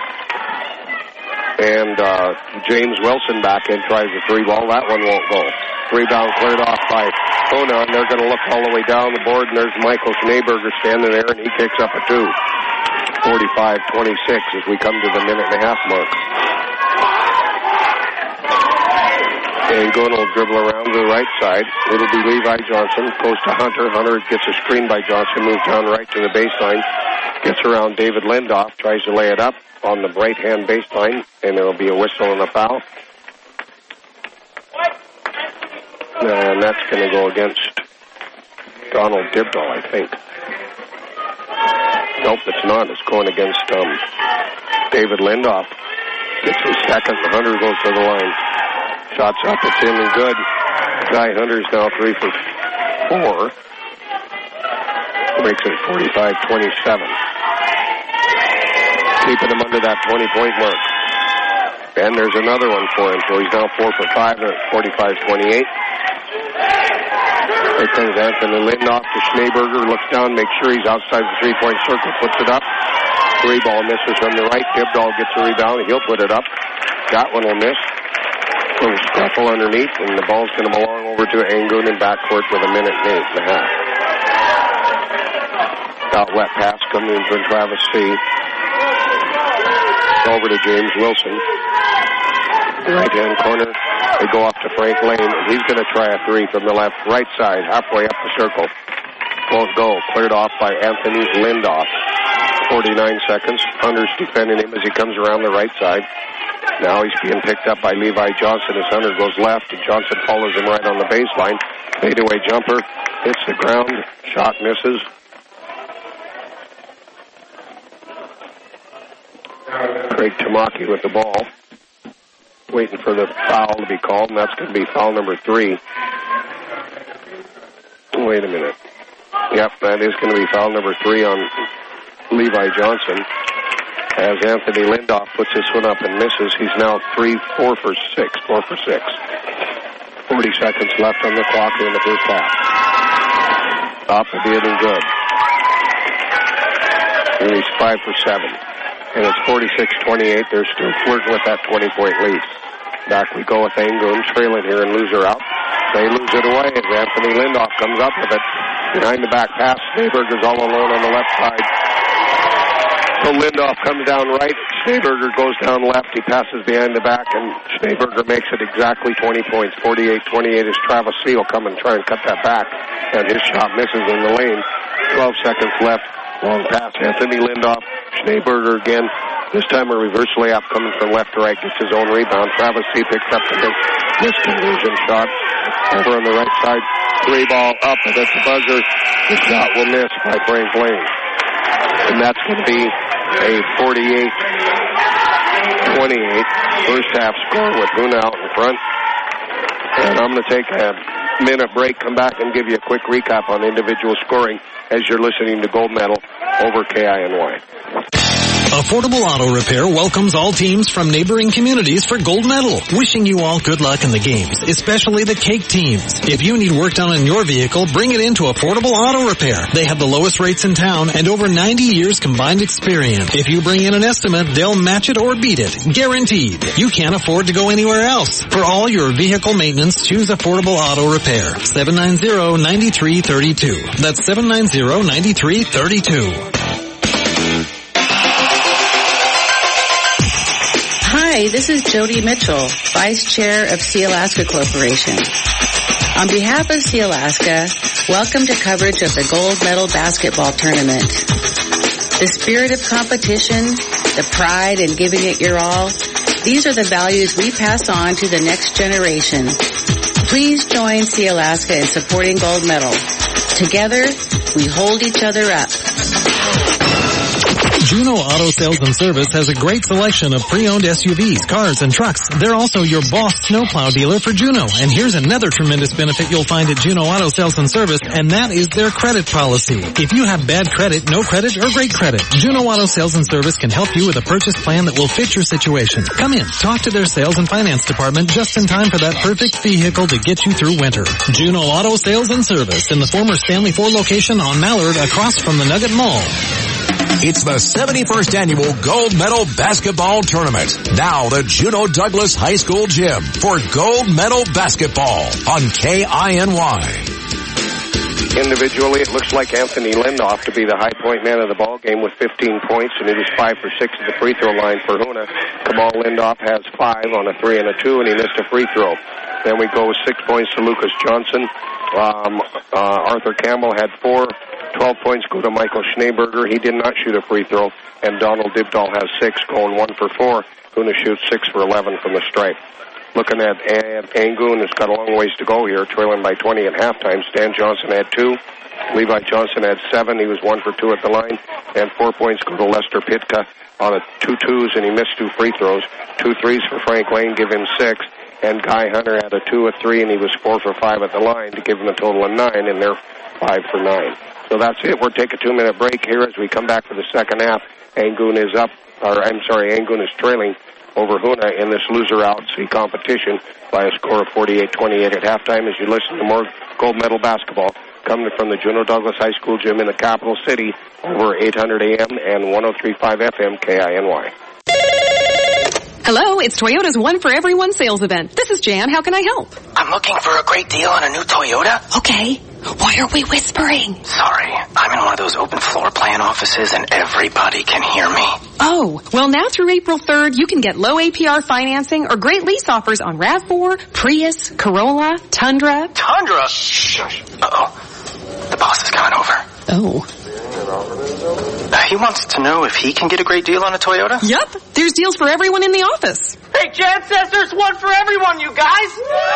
And uh, James Wilson back in, tries the three ball. That one won't go. Rebound cleared off by Huna, and they're going to look all the way down the board, and there's Michael Schneeberger standing there, and he kicks up a two. forty-five twenty-six as we come to the minute and a half mark. And Gunn will dribble around to the right side. It'll be Levi Johnson. Goes to Hunter. Hunter gets a screen by Johnson. Moves down right to the baseline. Gets around David Lindoff. Tries to lay it up on the right-hand baseline. And there will be a whistle and a foul. And that's going to go against Donald Dibdahl, I think. Nope, it's not. It's going against um, David Lindoff. Gets his second. Hunter goes to the line. Shots up. It's in and good. Guy Hunter's now three for four. Makes it forty-five twenty-seven. Keeping him under that twenty-point mark. And there's another one for him. So he's now four for five at forty-five twenty-eight. Here comes Anthony Lindoff to Schneeberger. Looks down, makes sure he's outside the three-point circle. Puts it up. Three ball misses from the right. Dibdahl gets a rebound. He'll put it up. That one will miss. Little scuffle underneath, and the ball's going to belong over to Angoon in backcourt with a minute and eight and a half. Outlet pass coming in from Travis C. Over to James Wilson. Right-hand corner. They go off to Frank Lane, and he's going to try a three from the left, right side, halfway up the circle. Won't go. Cleared off by Anthony Lindoff. forty-nine seconds. Hunter's defending him as he comes around the right side. Now he's being picked up by Levi Johnson as Hunter goes left, and Johnson follows him right on the baseline. Fadeaway jumper. Hits the ground. Shot misses. Craig Tamaki with the ball. waiting for the foul to be called, and that's going to be foul number three. Wait a minute. Yep, that is going to be foul number three on Levi Johnson. As Anthony Lindoff puts this one up and misses, he's now three, four for six, four for six. forty seconds left on the clock in the first half. Up and in and good. And he's five for seven. And it's forty-six twenty-eight. They're still flirting with that twenty-point lead. Back we go with Angoon, trailing here and lose her out. They lose it away as Anthony Lindoff comes up with it. Behind the back pass, Schneeberger's all alone on the left side. So Lindoff comes down right. Schneeberger goes down left. He passes behind the back, and Schneeberger makes it exactly twenty points. forty-eight twenty-eight as Travis Seal come and try and cut that back, and his shot misses in the lane. twelve seconds left. Long pass. Anthony Lindoff. Schneeberger again. This time a reverse layup coming from left to right. Gets his own rebound. Travis Seal picks up the missed conversion shot. Over on the right side. Three ball up, and it's a buzzer. The shot will miss by Frank Lane. And that's going to be a forty-eight twenty-eight first half score with Hoona out in front. And I'm going to take a minute break, come back and give you a quick recap on individual scoring as you're listening to Gold Medal over K I N Y. Affordable Auto Repair welcomes all teams from neighboring communities for Gold Medal. Wishing you all good luck in the games, especially the cake teams. If you need work done on your vehicle, bring it into Affordable Auto Repair. They have the lowest rates in town and over ninety years combined experience. If you bring in an estimate, they'll match it or beat it. Guaranteed. You can't afford to go anywhere else. For all your vehicle maintenance, choose Affordable Auto Repair. seven nine zero, nine three three two. That's seven nine zero, nine three three two. Hi, this is Jody Mitchell, Vice Chair of Sealaska Corporation. On behalf of Sealaska, welcome to coverage of the Gold Medal Basketball Tournament. The spirit of competition, the pride in giving it your all, these are the values we pass on to the next generation. Please join Sealaska in supporting Gold Medal. Together, we hold each other up. Juno Auto Sales and Service has a great selection of pre-owned S U Vs, cars, and trucks. They're also your Boss snowplow dealer for Juno. And here's another tremendous benefit you'll find at Juno Auto Sales and Service, and that is their credit policy. If you have bad credit, no credit, or great credit, Juno Auto Sales and Service can help you with a purchase plan that will fit your situation. Come in, talk to their sales and finance department just in time for that perfect vehicle to get you through winter. Juno Auto Sales and Service in the former Stanley Ford location on Mallard across from the Nugget Mall. It's the seventy-first Annual Gold Medal Basketball Tournament. Now the Juneau Douglas High School Gym for Gold Medal Basketball on K I N Y. Individually, it looks like Anthony Lindoff to be the high point man of the ball game with fifteen points, and he was five for six at the free throw line for Hoona. Kamal Lindoff has five on a three and a two, and he missed a free throw. Then we go with six points to Lucas Johnson. Um, uh, Arthur Campbell had four. twelve points go to Michael Schneeberger. He did not shoot a free throw. And Donald Dibdahl has six, going one for four. Hoona shoots six for eleven from the stripe. Looking at Angoon, has got a long ways to go here, trailing by twenty at halftime. Stan Johnson had two. Levi Johnson had seven. He was one for two at the line. And four points go to Lester Pitka on a two twos, and he missed two free throws. Two threes for Frank Lane, give him six. And Guy Hunter had a two, a three, and he was four for five at the line to give him a total of nine, and they're five for nine. So that's it. We'll take a two-minute break here as we come back for the second half. Angoon is up, or I'm sorry, Angoon is trailing over Hoona in this loser-out-C competition by a score of forty-eight twenty-eight at halftime as you listen to more Gold Medal basketball coming from the Juneau Douglas High School Gym in the capital city over eight hundred A M and one oh three point five F M K I N Y. Hello, it's Toyota's One for Everyone sales event. This is Jan. How can I help? I'm looking for a great deal on a new Toyota. Okay. Why are we whispering? Sorry, I'm in one of those open floor plan offices and everybody can hear me. Oh, well now through April third, you can get low A P R financing or great lease offers on RAV four, Prius, Corolla, Tundra. Tundra? Shh. Uh-oh. The boss is coming over. Oh. Uh, he wants to know if he can get a great deal on a Toyota? Yup. There's deals for everyone in the office. Hey, Jan says there's one for everyone, you guys!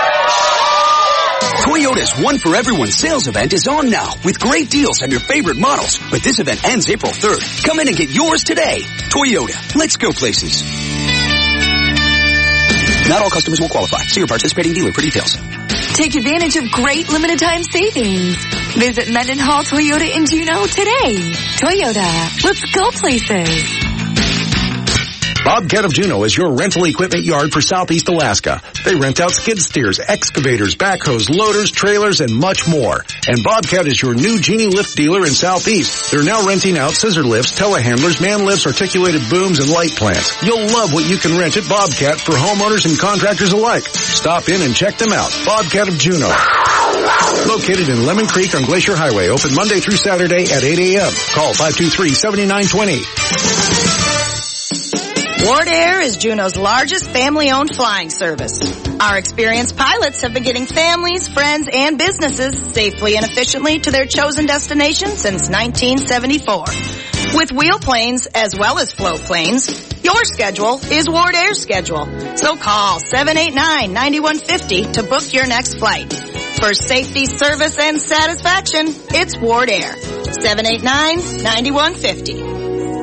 Toyota's One for Everyone sales event is on now with great deals on your favorite models. But this event ends April third. Come in and get yours today. Toyota. Let's go places. Not all customers will qualify. See your participating dealer for details. Take advantage of great limited time savings. Visit Mendenhall Toyota in Juneau today. Toyota, let's go places. Bobcat of Juneau is your rental equipment yard for Southeast Alaska. They rent out skid steers, excavators, backhoes, loaders, trailers, and much more. And Bobcat is your new Genie lift dealer in Southeast. They're now renting out scissor lifts, telehandlers, man lifts, articulated booms, and light plants. You'll love what you can rent at Bobcat for homeowners and contractors alike. Stop in and check them out. Bobcat of Juneau. Located in Lemon Creek on Glacier Highway. Open Monday through Saturday at eight a.m. Call five two three, seven nine two zero. Ward Air is Juneau's largest family-owned flying service. Our experienced pilots have been getting families, friends, and businesses safely and efficiently to their chosen destination since nineteen seventy-four. With wheel planes as well as float planes, your schedule is Ward Air's schedule. So call seven eight nine, nine one five zero to book your next flight. For safety, service, and satisfaction, it's Ward Air. seven eight nine, nine one five zero.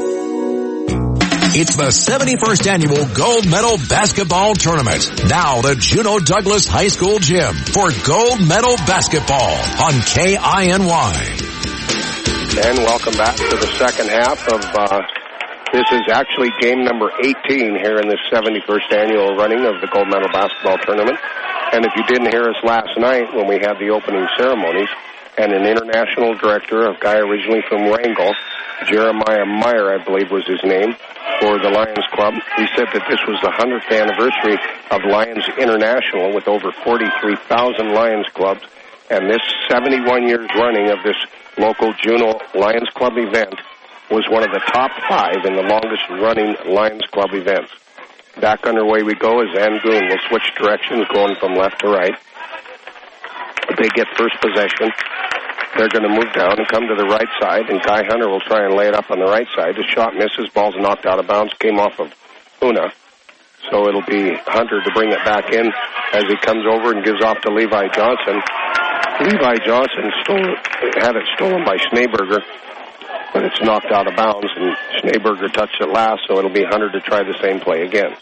It's the seventy-first Annual Gold Medal Basketball Tournament. Now the Juneau Douglas High School Gym for Gold Medal Basketball on K I N Y. And welcome back to the second half of, uh, this is actually game number eighteen here in the seventy-first Annual running of the Gold Medal Basketball Tournament. And if you didn't hear us last night when we had the opening ceremonies, and an international director, a guy originally from Wrangell, Jeremiah Meyer, I believe was his name, for the Lions Club. He said that this was the hundredth anniversary of Lions International with over forty-three thousand Lions clubs. And this seventy-one years running of this local Juneau Lions Club event was one of the top five in the longest running Lions Club events. Back underway we go as Angoon will switch directions going from left to right. They get first possession. They're going to move down and come to the right side, and Guy Hunter will try and lay it up on the right side. The shot misses, ball's knocked out of bounds, came off of Huna. So it'll be Hunter to bring it back in as he comes over and gives off to Levi Johnson. Levi Johnson stole, had it stolen by Schneeberger, but it's knocked out of bounds, and Schneeberger touched it last, so it'll be Hunter to try the same play again.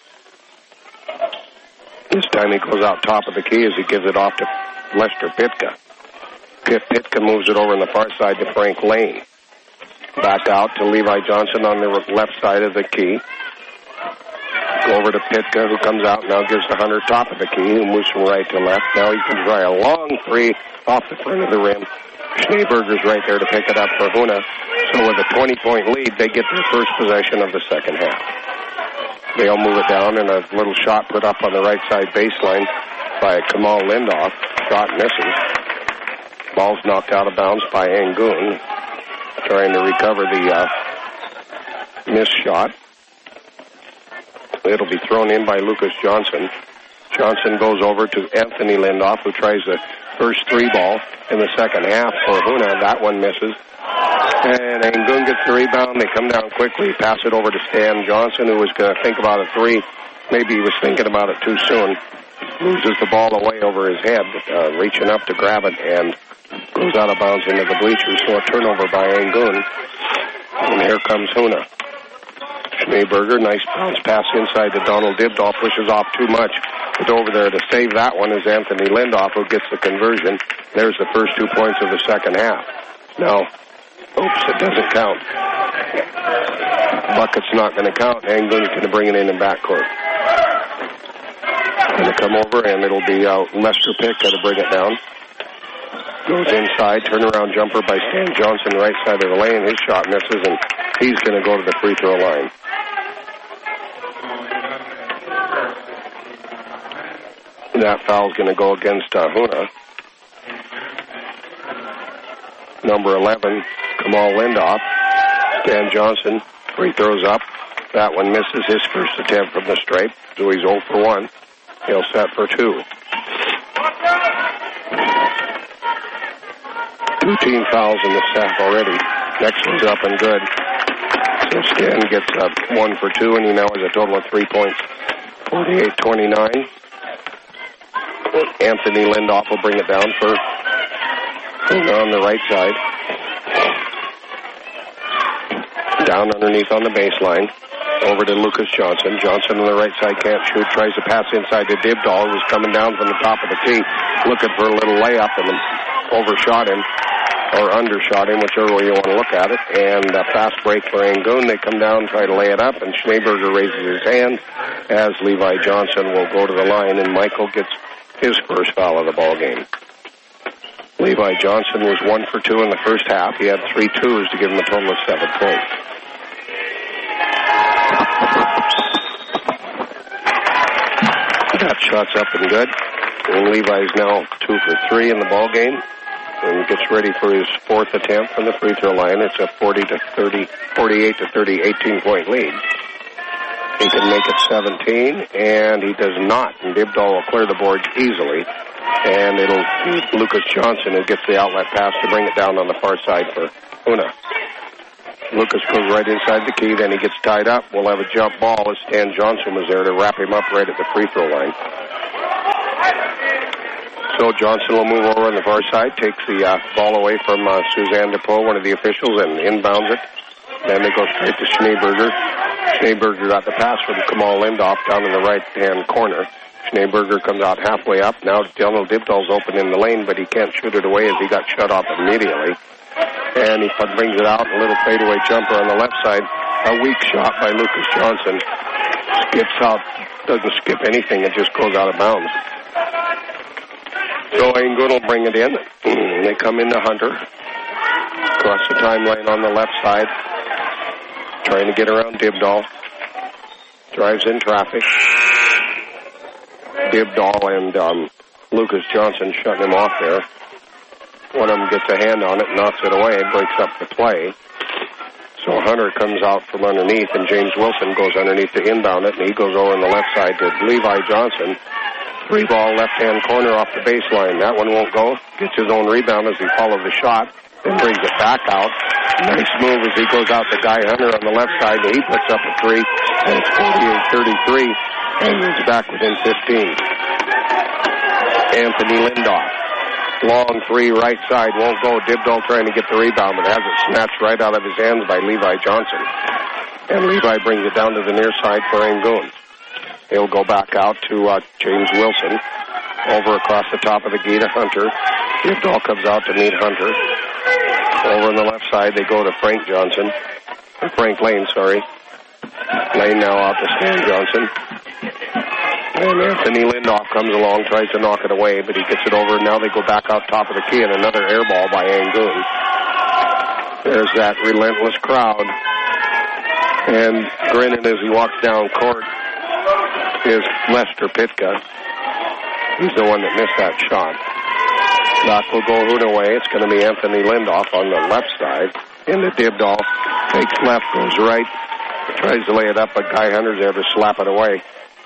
This time he goes out top of the key as he gives it off to Lester Pitka. Pitka moves it over on the far side to Frank Lane. Back out to Levi Johnson on the left side of the key. Go over to Pitka, who comes out now, gives the Hunter top of the key, who moves from right to left. Now he can try a long three off the front of the rim. Schneeberger's right there to pick it up for Huna. So with a twenty-point lead, they get their first possession of the second half. They'll move it down, and a little shot put up on the right side baseline by Kamal Lindoff. Shot misses. Ball's knocked out of bounds by Angoon, trying to recover the uh, missed shot. It'll be thrown in by Lucas Johnson. Johnson goes over to Anthony Lindoff, who tries the first three ball in the second half for Huna. That one misses. And Angoon gets the rebound. They come down quickly, pass it over to Stan Johnson, who was going to think about a three. Maybe he was thinking about it too soon. Loses the ball away over his head, uh, reaching up to grab it, and goes out of bounds into the bleachers. So a turnover by Angoon. And here comes Huna. Schneeberger, nice bounce pass inside to Donald Dibdahl, pushes off too much. But over there to save that one is Anthony Lindoff, who gets the conversion. There's the first two points of the second half. Now, oops, it doesn't count. Bucket's not going to count. Angoon's going to bring it in in backcourt. Going to come over, and it'll be uh, Lester Pitka to bring it down. Goes inside, turnaround jumper by Stan Johnson, right side of the lane. His shot misses, and he's going to go to the free throw line. That foul's going to go against uh, Huna. Number eleven, Kamal Lindoff. Stan Johnson, free throws up. That one misses his first attempt from the stripe, so he's zero for one. He'll set for two. Two team fouls in the set already. Next one's up and good. So Stan gets uh, one for two, and he now has a total of three points. forty-eight twenty-nine. Anthony Lindoff will bring it down for on the right side. Down underneath on the baseline. Over to Lucas Johnson. Johnson on the right side can't shoot. Tries to pass inside to Dibdahl, who's coming down from the top of the key, looking for a little layup, and overshot him, or undershot him, whichever way you want to look at it. And a fast break for Angoon. They come down, try to lay it up, and Schneeberger raises his hand as Levi Johnson will go to the line, and Michael gets his first foul of the ball game. Levi Johnson was one for two in the first half. He had three twos to give him a total of seven points. That shot's up and good. And Levi's now two for three in the ball game. And gets ready for his fourth attempt from the free throw line. It's a forty to thirty, forty-eight to thirty, eighteen point lead. He can make it seventeen, and he does not. And Dibdahl will clear the boards easily. And it'll be Lucas Johnson who gets the outlet pass to bring it down on the far side for Una. Lucas goes right inside the key, then he gets tied up. We'll have a jump ball as Stan Johnson was there to wrap him up right at the free throw line. So Johnson will move over on the far side, takes the uh, ball away from uh, Suzanne DePoe, one of the officials, and inbounds it. Then they go straight to Schneeberger. Schneeberger got the pass from Kamal Lindoff down in the right-hand corner. Schneeberger comes out halfway up. Now Donald Dibdahl's open in the lane, but he can't shoot it away as he got shut off immediately. And he brings it out, a little fadeaway jumper on the left side. A weak shot by Lucas Johnson. Skips out, doesn't skip anything, it just goes out of bounds. So Angoon will bring it in. They come into Hunter. Across the timeline on the left side. Trying to get around Dibdahl. Drives in traffic. Dibdahl and um, Lucas Johnson shutting him off there. One of them gets a hand on it, knocks it away, breaks up the play. So Hunter comes out from underneath, and James Wilson goes underneath to inbound it, and he goes over on the left side to Levi Johnson. Three ball left-hand corner off the baseline. That one won't go. Gets his own rebound as he follows the shot, then brings it back out. Nice move as he goes out to Guy Hunter on the left side, and he puts up a three, and it's forty-eight thirty-three, and it's back within fifteen. Anthony Lindoff. Long three, right side, won't go. Dibdahl trying to get the rebound, but has it snatched right out of his hands by Levi Johnson. And Levi brings it down to the near side for Angoon. He'll go back out to uh, James Wilson. Over across the top of the key to Hunter. Dibdahl comes out to meet Hunter. Over on the left side, they go to Frank Johnson. Or Frank Lane, sorry. Lane now out to Stan Johnson. And Anthony Lindoff comes along, tries to knock it away, but he gets it over, and now they go back out top of the key, and another air ball by Angoon. There's that relentless crowd. And grinning as he walks down court is Lester Pitka. He's the one that missed that shot. Clock will go Hoon away. It's going to be Anthony Lindoff on the left side. Into Dibdahl. Takes left, goes right. Tries to lay it up, but Guy Hunter's there to slap it away.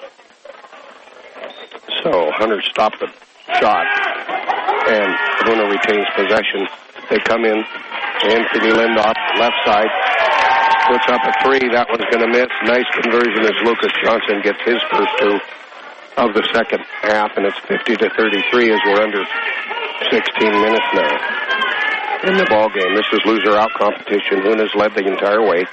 So Hunter stopped the shot, and Hoona retains possession. They come in. Anthony Lindoff, left side, puts up a three. That one's going to miss. Nice conversion as Lucas Johnson gets his first two of the second half, and it's fifty to thirty-three as we're under sixteen minutes now in the ball game. This is loser-out competition. Hoona's led the entire way.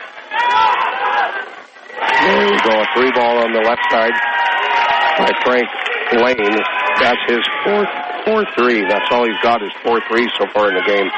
There we go. A three ball on the left side by Frank Lane. That's his fourth, four three. That's all he's got is four threes so far in the game.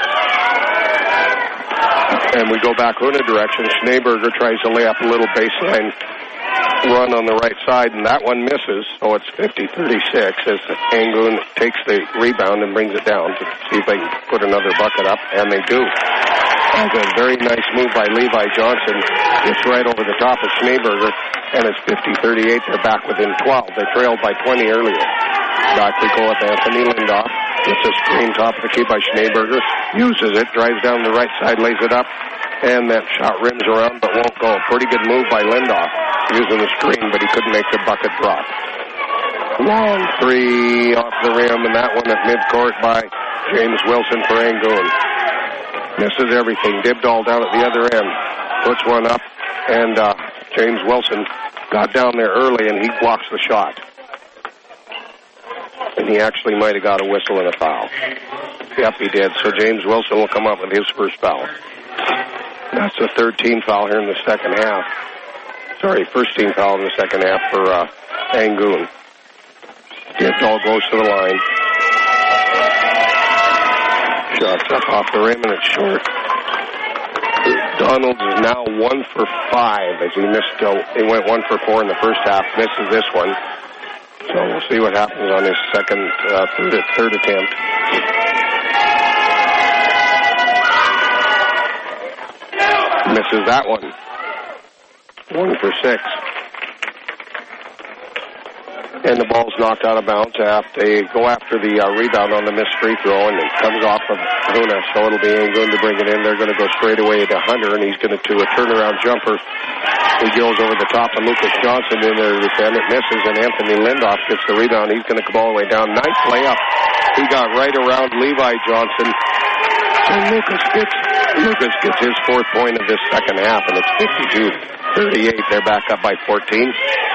And we go back Hoona direction. Schneeberger tries to lay up a little baseline run on the right side, and that one misses. So it's fifty thirty-six as Angoon takes the rebound and brings it down to see if they can put another bucket up, and they do. That's a very nice move by Levi Johnson. It's right over the top of Schneeberger, and it's fifty thirty-eight. They're back within twelve. They trailed by twenty earlier. Back we go with Anthony Lindoff. It's a screen top of the key by Schneeberger. Uses it, drives down the right side, lays it up, and that shot rims around but won't go. Pretty good move by Lindoff, using the screen, but he couldn't make the bucket drop. Long three off the rim, and that one at midcourt by James Wilson for Angoon. Misses everything. Dibdahl down at the other end. Puts one up, and uh, James Wilson got down there early, and he blocks the shot. And he actually might have got a whistle and a foul. Yep, he did. So James Wilson will come up with his first foul. That's the thirteenth foul here in the second half. Sorry, first team foul in the second half for uh, Angoon. Dibdall goes to the line. Shots up off the rim, and it's short. Donald is now one for five as he missed. Uh, he went one for four in the first half. Misses this one. So we'll see what happens on his second, uh, third, third attempt. Misses that one. One for six. And the ball's knocked out of bounds after they go after the uh, rebound on the missed free throw, and it comes off of Huna, so it'll be Angoon to bring it in. They're going to go straight away to Hunter, and he's going to do a turnaround jumper. He goes over the top of Lucas Johnson in there to defend. It misses, and Anthony Lindoff gets the rebound. He's going to come all the way down. Nice layup. He got right around Levi Johnson. And Lucas gets, Lucas gets his fourth point of this second half, and it's fifty-two thirty-eight. They're back up by fourteen.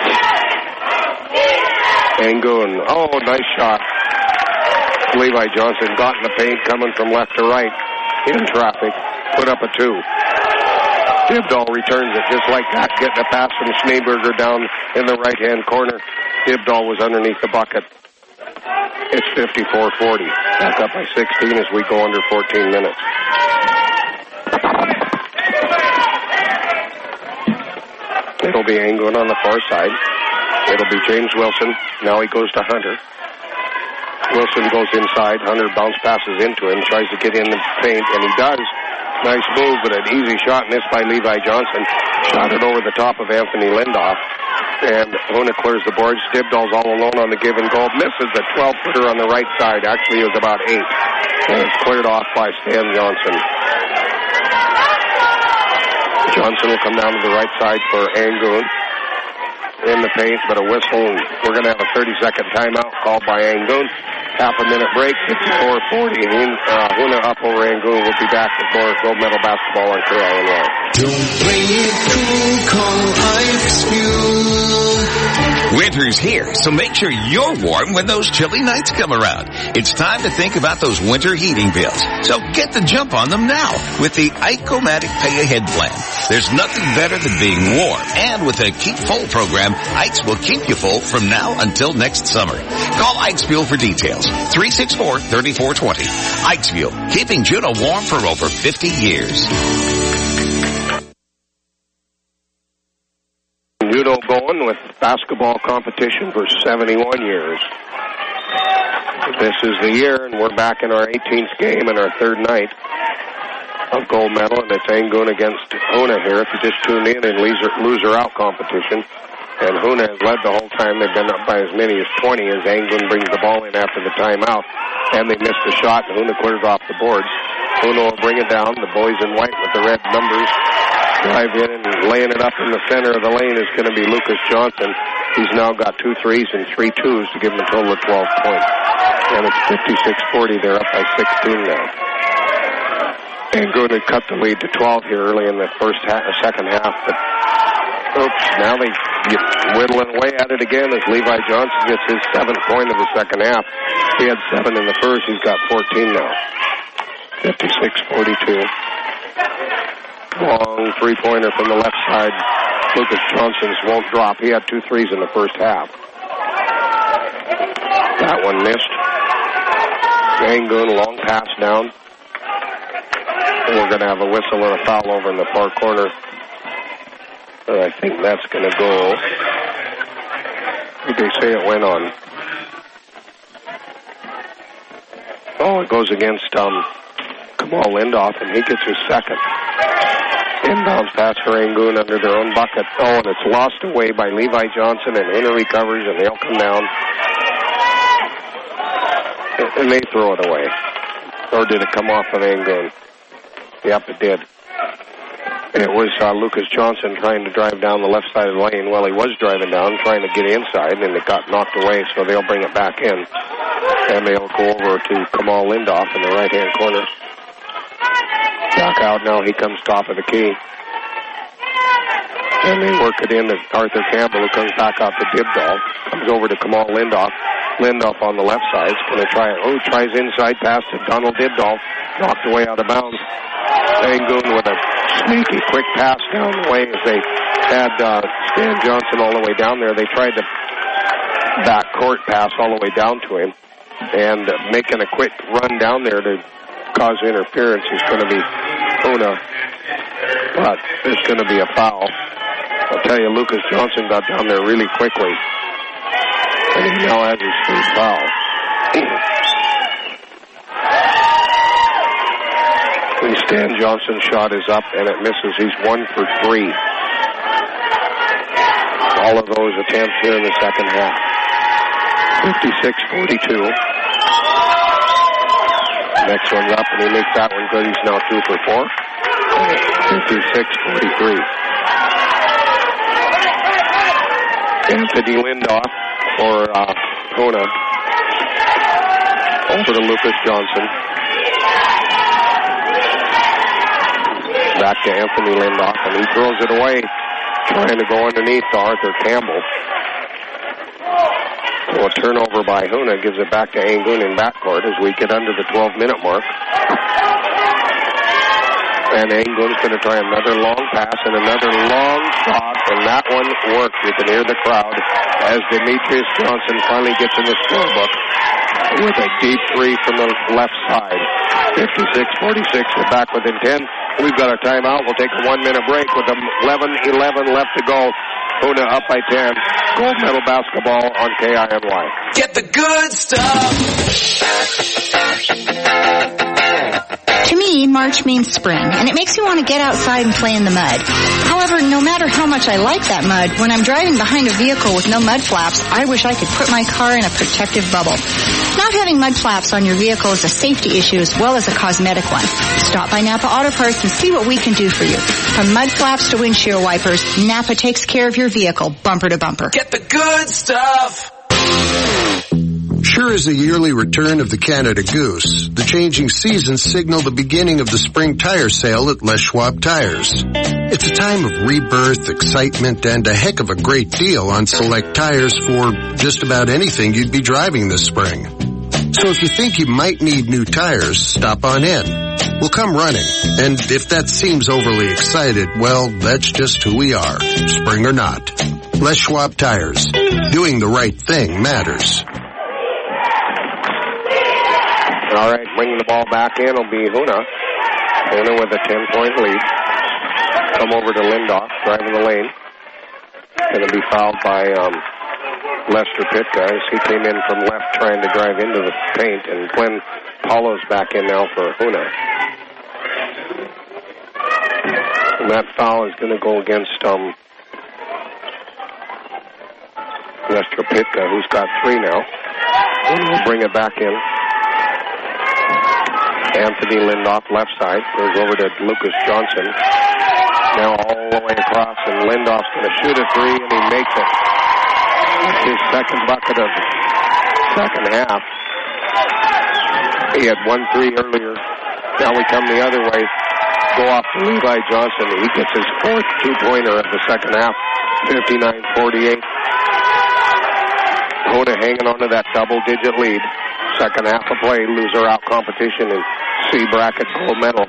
Angoon. Oh, nice shot. Levi Johnson got in the paint, coming from left to right in traffic. Put up a two. Dibdall returns it just like that, getting a pass from Schneeberger down in the right-hand corner. Dibdall was underneath the bucket. It's fifty-four forty. Back up by sixteen as we go under fourteen minutes. It'll be Angoon on the far side. It'll be James Wilson. Now he goes to Hunter. Wilson goes inside. Hunter bounce passes into him, tries to get in the paint, and he does. Nice move, but an easy shot missed by Levi Johnson. Shot it over the top of Anthony Lindoff. And Huna clears the boards. Dibdall's all alone on the give and go. Misses the twelve-footer on the right side. Actually, it was about eight. And it's cleared off by Stan Johnson. Johnson will come down to the right side for Angoon. In the paint, but a whistle. We're going to have a thirty-second timeout called by Angoon. Half a minute break, fifty-four forty. Uh, Huna up over Angoon. We'll be back with more gold medal basketball on K I N Y. Don't play it cool, call Ike's Fuel. Winter's here, so make sure you're warm when those chilly nights come around. It's time to think about those winter heating bills. So get the jump on them now with the Ike-O-Matic Pay Ahead plan. There's nothing better than being warm. And with a Keep Full program, Ike's will keep you full from now until next summer. Call Ike's Fuel for details. three six four, three four two zero. Ike's Fuel, keeping Juneau warm for over fifty years. Juneau going with basketball competition for seventy-one years. This is the year, and we're back in our eighteenth game and our third night of gold medal, and it's Angoon against Huna here. If you just tuned in in loser, loser out competition, and Huna has led the whole time. They've been up by as many as twenty as Angoon brings the ball in after the timeout, and they missed a shot, and Huna clears off the boards. Huna will bring it down. The boys in white with the red numbers drive in, and laying it up in the center of the lane is going to be Lucas Johnson. He's now got two threes and three twos to give him a total of twelve points. And it's fifty-six forty. They're up by sixteen now. Angoon had cut the lead to twelve here early in the first half, second half, but oops, now they get whittling away at it again as Levi Johnson gets his seventh point of the second half. He had seven in the first. He's got fourteen now. fifty-six forty-two. Long three-pointer from the left side. Lucas Johnson's won't drop. He had two threes in the first half. That one missed. Angoon, long pass down. And we're going to have a whistle and a foul over in the far corner. And I think that's going to go. What did they say it went on? Oh, it goes against um, Kamal Lindoff, and he gets his second. Inbounds pass for Angoon under their own bucket. Oh, and it's lost away by Levi Johnson, and Huna recovers, and they'll come down. And they throw it away. Or did it come off of Angoon? Yep, it did. It was uh, Lucas Johnson trying to drive down the left side of the lane. Well, he was driving down, trying to get inside, and it got knocked away, so they'll bring it back in. And they'll go over to Kamal Lindoff in the right-hand corner. Back out now, he comes top of the key. And they work it in to Arthur Campbell, who comes back out to Dibdall. Comes over to Kamal Lindoff. Lindoff on the left side is going to try it. Oh, tries inside pass to Donald Dibdall. Knocked away out of bounds. Angoon with a sneaky quick pass down the way as they had uh, Stan Johnson all the way down there. They tried to back court pass all the way down to him, and uh, making a quick run down there to cause interference is going to be Huna, but it's going to be a foul. I'll tell you, Lucas Johnson got down there really quickly, and he now has his third foul. And Stan Johnson's shot is up, and it misses. He's one for three. All of those attempts here in the second half. fifty-six forty-two. Next one's up, and he makes that one good. He's now two for four. fifty-six forty-three. Anthony Lindoff for uh, Huna. Over to Lucas Johnson. Back to Anthony Lindoff, and he throws it away, trying to go underneath to Arthur Campbell. So a turnover by Huna gives it back to Angoon in backcourt as we get under the twelve-minute mark. And Angoon's going to try another long pass and another long shot, and that one worked. You can hear the crowd as Demetrius Johnson finally gets in the scorebook with a deep three from the left side. fifty-six forty-six, we're back within ten. We've got a timeout. We'll take a one-minute break with eleven eleven left to go. Huna up by ten. Gold medal basketball on K I N Y. Get the good stuff. To me, March means spring, and it makes me want to get outside and play in the mud. However, no matter how much I like that mud, when I'm driving behind a vehicle with no mud flaps, I wish I could put my car in a protective bubble. Not having mud flaps on your vehicle is a safety issue as well as a cosmetic one. Stop by Napa Auto Parts and see what we can do for you. From mud flaps to windshield wipers, Napa takes care of your vehicle bumper to bumper. Get the good stuff. Sure is the yearly return of the Canada Goose. The changing seasons signal the beginning of the spring tire sale at Les Schwab Tires. It's a time of rebirth, excitement, and a heck of a great deal on select tires for just about anything you'd be driving this spring. So if you think you might need new tires, stop on in. We'll come running. And if that seems overly excited, well, that's just who we are, spring or not. Les Schwab Tires. Doing the right thing matters. All right, bringing the ball back in will be Huna. Huna with a ten-point lead. Come over to Lindoff, driving the lane. Going to be fouled by um, Lester Pitka as he came in from left trying to drive into the paint, and Glenn Paulo's back in now for Huna. And that foul is going to go against um, Lester Pitka, who's got three now. And we'll bring it back in. Anthony Lindoff, left side, goes over to Lucas Johnson. Now all the way across, and Lindoff's going to shoot a three, and he makes it. That's his second bucket of the second half. He had one three earlier. Now we come the other way. Go off to Levi Johnson. He gets his fourth two-pointer of the second half, fifty-nine forty-eight. Huna hanging on to that double-digit lead. Second half of play, loser out competition in C bracket gold medal.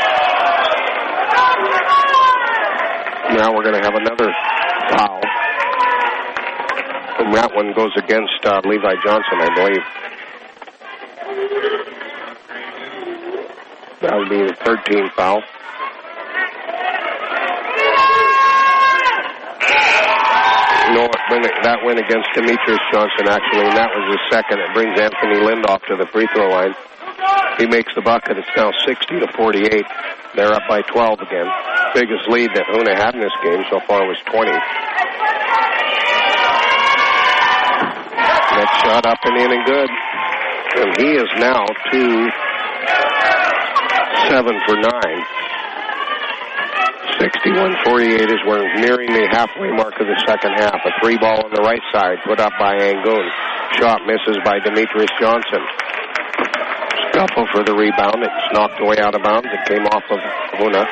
Now we're going to have another foul. And that one goes against uh, Levi Johnson, I believe. That would be the thirteenth foul. No, that went against Demetrius Johnson, actually, and that was his second. It brings Anthony Lindoff to the free throw line. He makes the bucket. It's now sixty to forty-eight. They're up by twelve again. Biggest lead that Huna had in this game so far was twenty. Next shot up and in and good. And he is now two, seven for nine. sixty-one forty-eight as we're nearing the halfway mark of the second half. A three ball on the right side put up by Angoon. Shot misses by Demetrius Johnson. Scuffle for the rebound. It's knocked away out of bounds. It came off of Huna.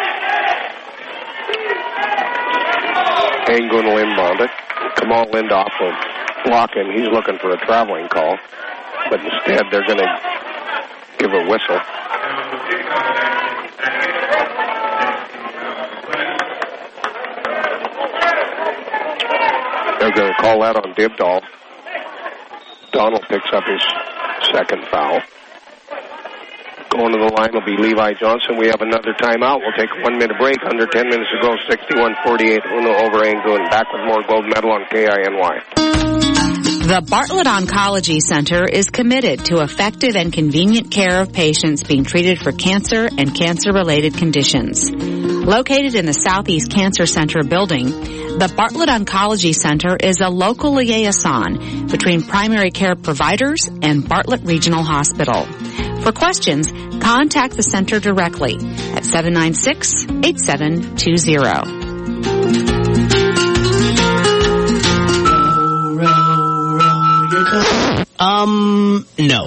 Angoon will inbound it. Kamal Lindoff will block him. He's looking for a traveling call. But instead they're going to give a whistle. They're going to call that on Dibdahl. Donald picks up his second foul. Going to the line will be Levi Johnson. We have another timeout. We'll take a one-minute break. Under ten minutes to go, sixty-one forty-eight. Uno over Angoon. Back with more Gold Medal on K I N Y. The Bartlett Oncology Center is committed to effective and convenient care of patients being treated for cancer and cancer-related conditions. Located in the Southeast Cancer Center building, the Bartlett Oncology Center is a local liaison between primary care providers and Bartlett Regional Hospital. For questions, contact the center directly at seven nine six, eight seven two zero. Um, no.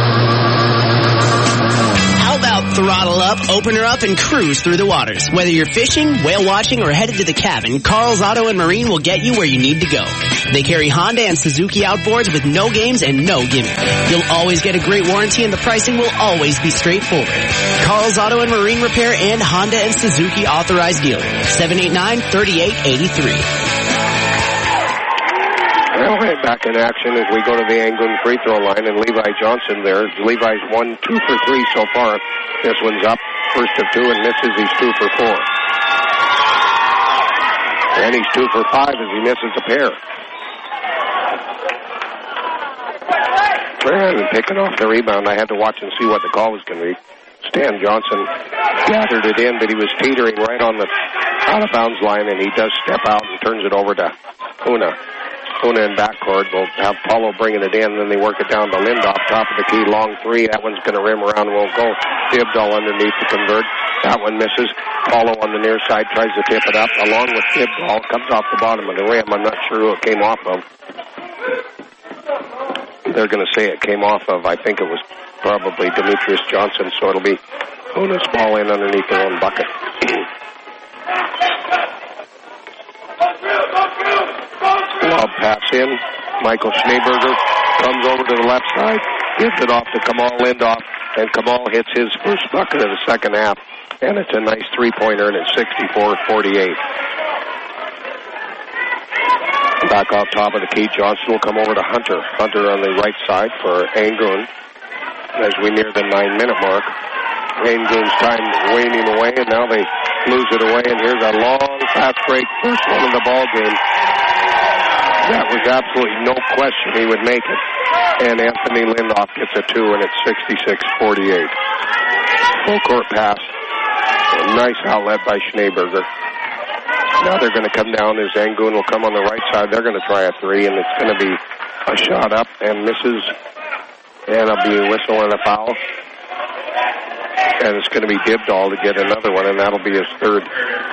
How about throttle up, open her up, and cruise through the waters? Whether you're fishing, whale watching, or headed to the cabin, Carl's Auto and Marine will get you where you need to go. They carry Honda and Suzuki outboards with no games and no gimmick. You'll always get a great warranty and the pricing will always be straightforward. Carl's Auto and Marine Repair and Honda and Suzuki authorized dealer. seven eight nine, three eight eight three. Well, right back in action as we go to the Angoon free throw line, and Levi Johnson there. Levi's one, two for three so far. This one's up, first of two, and misses. He's two for four. And he's two for five as he misses a pair. And picking off the rebound, I had to watch and see what the call was going to be. Stan Johnson gathered it in, but he was teetering right on the out-of-bounds line, and he does step out and turns it over to Una. Una in backcourt will have Paulo bringing it in, and then they work it down to Lindop, top of the key, long three. That one's going to rim around, won't go. Dibdahl underneath to convert. That one misses. Paulo on the near side tries to tip it up, along with Dibdahl. Comes off the bottom of the rim. I'm not sure who it came off of. They're going to say it came off of, I think it was probably Demetrius Johnson, so it'll be Una's ball in underneath their own bucket. Lob pass in. Michael Schneeberger comes over to the left side, gives it off to Kamal Lindhoff, and Kamal hits his first bucket of the second half. And it's a nice three-pointer, and it's sixty-four forty-eight. Back off top of the key, Johnson will come over to Hunter. Hunter on the right side for Angoon as we near the nine-minute mark. Angoon's time waning away, and now they lose it away. And here's a long fast break, first one of the ball game. That was absolutely no question he would make it. And Anthony Lindhoff gets a two, and it's sixty-six forty-eight. Full court pass. A nice outlet by Schneeberger. Now they're going to come down as Angoon will come on the right side. They're going to try a three, and it's going to be a shot up and misses. And it'll be a whistle and a foul. And it's going to be Dibdahl to get another one, and that'll be his third.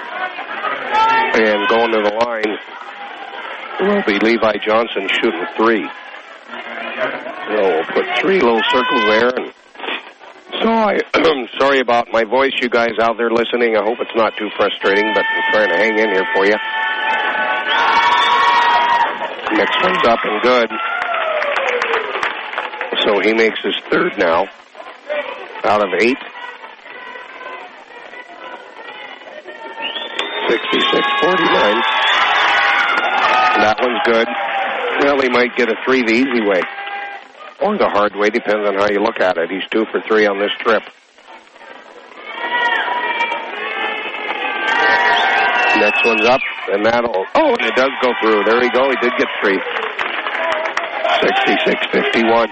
And going to the line will be Levi Johnson shooting three. So we'll put three little circles there. And so I, I'm sorry about my voice, you guys out there listening. I hope it's not too frustrating, but I'm trying to hang in here for you. Next one's up and good. So he makes his third now out of eight. sixty-six forty-nine. That one's good. Well, he might get a three the easy way. Or the hard way, depends on how you look at it. He's two for three on this trip. Next one's up, and that'll... Oh, and it does go through. There we go. He did get three. sixty-six fifty-one.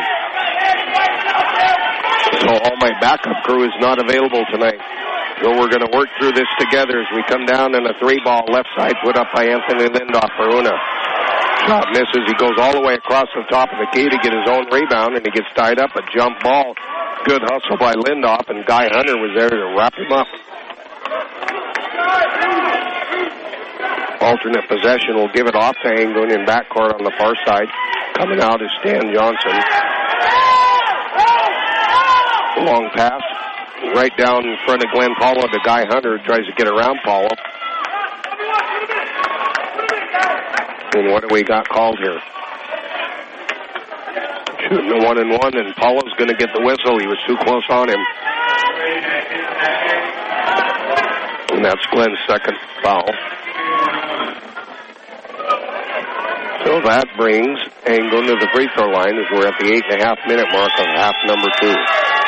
So all my backup crew is not available tonight. So we're going to work through this together as we come down in a three-ball left side put up by Anthony Lindhoff for Una. Shot misses. He goes all the way across the top of the key to get his own rebound, and he gets tied up. A jump ball. Good hustle by Lindhoff, and Guy Hunter was there to wrap him up. Alternate possession will give it off to Angoon in backcourt on the far side. Coming out is Stan Johnson. Long pass. Right down in front of Glenn Paulo to Guy Hunter, who tries to get around Paulo. And what do we got called here? Shooting a one and one, and Paulo's going to get the whistle. He was too close on him. And that's Glenn's second foul. So that brings Angoon to the free throw line as we're at the eight and a half minute mark of half number two.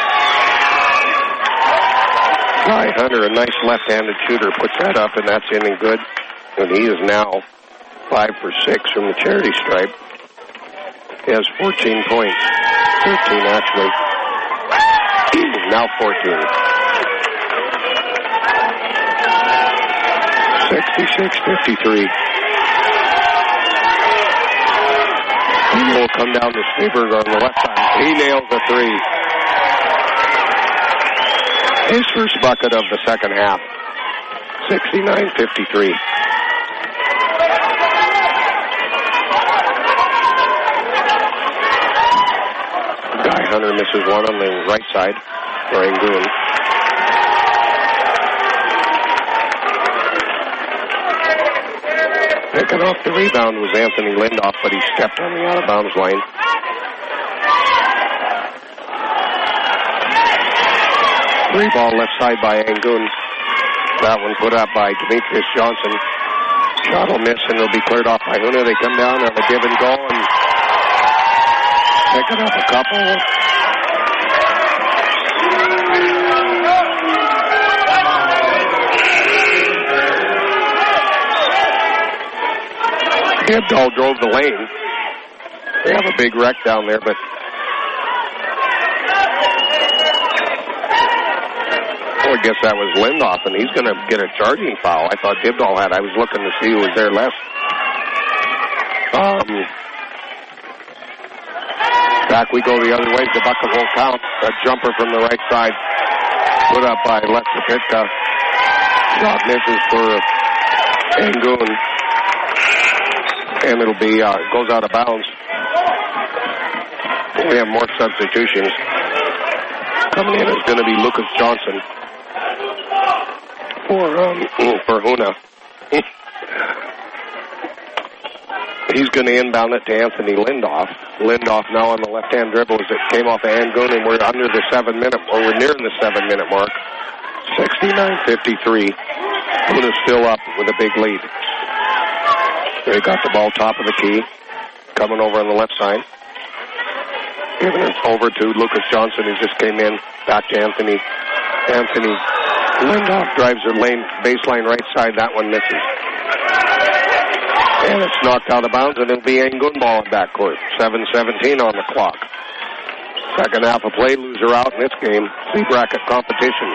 Guy Hunter, a nice left-handed shooter, puts that up, and that's in and good. And he is now five for six from the charity stripe. He has fourteen points. thirteen, actually. Now fourteen. sixty-six fifty-three. He will come down to Sneberg on the left side. He nails the three. His first bucket of the second half. sixty-nine fifty-three. Guy Hunter misses one on the right side for Angoon. Picking off the rebound was Anthony Lindoff, but he stepped on the out-of-bounds line. Three ball left side by Angoon. That one put up by Demetrius Johnson. Shot will miss and it'll be cleared off by Huna. They come down on a give and go and picking up a couple. Dibdall drove the lane. They have a big wreck down there, but oh, I guess that was Lindoff, and he's going to get a charging foul. I thought Dibdall had. I was looking to see who was there left. Um, back we go the other way. The bucket won't count. A jumper from the right side, put up by Lester Pitka. Shot misses for Angoon. And it'll be, uh, goes out of bounds. We have more substitutions. Coming in is going to be Lucas Johnson for, um, for Huna. He's going to inbound it to Anthony Lindoff. Lindoff now on the left-hand dribble as it came off of Angoon, and we're under the seven-minute, or we're nearing the seven-minute mark. sixty-nine fifty-three. Huna's still up with a big lead. They got the ball top of the key, coming over on the left side. Giving it over to Lucas Johnson, who just came in. Back to Anthony. Anthony Lindoff drives the lane, baseline right side. That one misses. And it's knocked out of bounds, and it'll be Angoon ball in backcourt. seven seventeen on the clock. Second half of play, loser out in this game. C-bracket competition.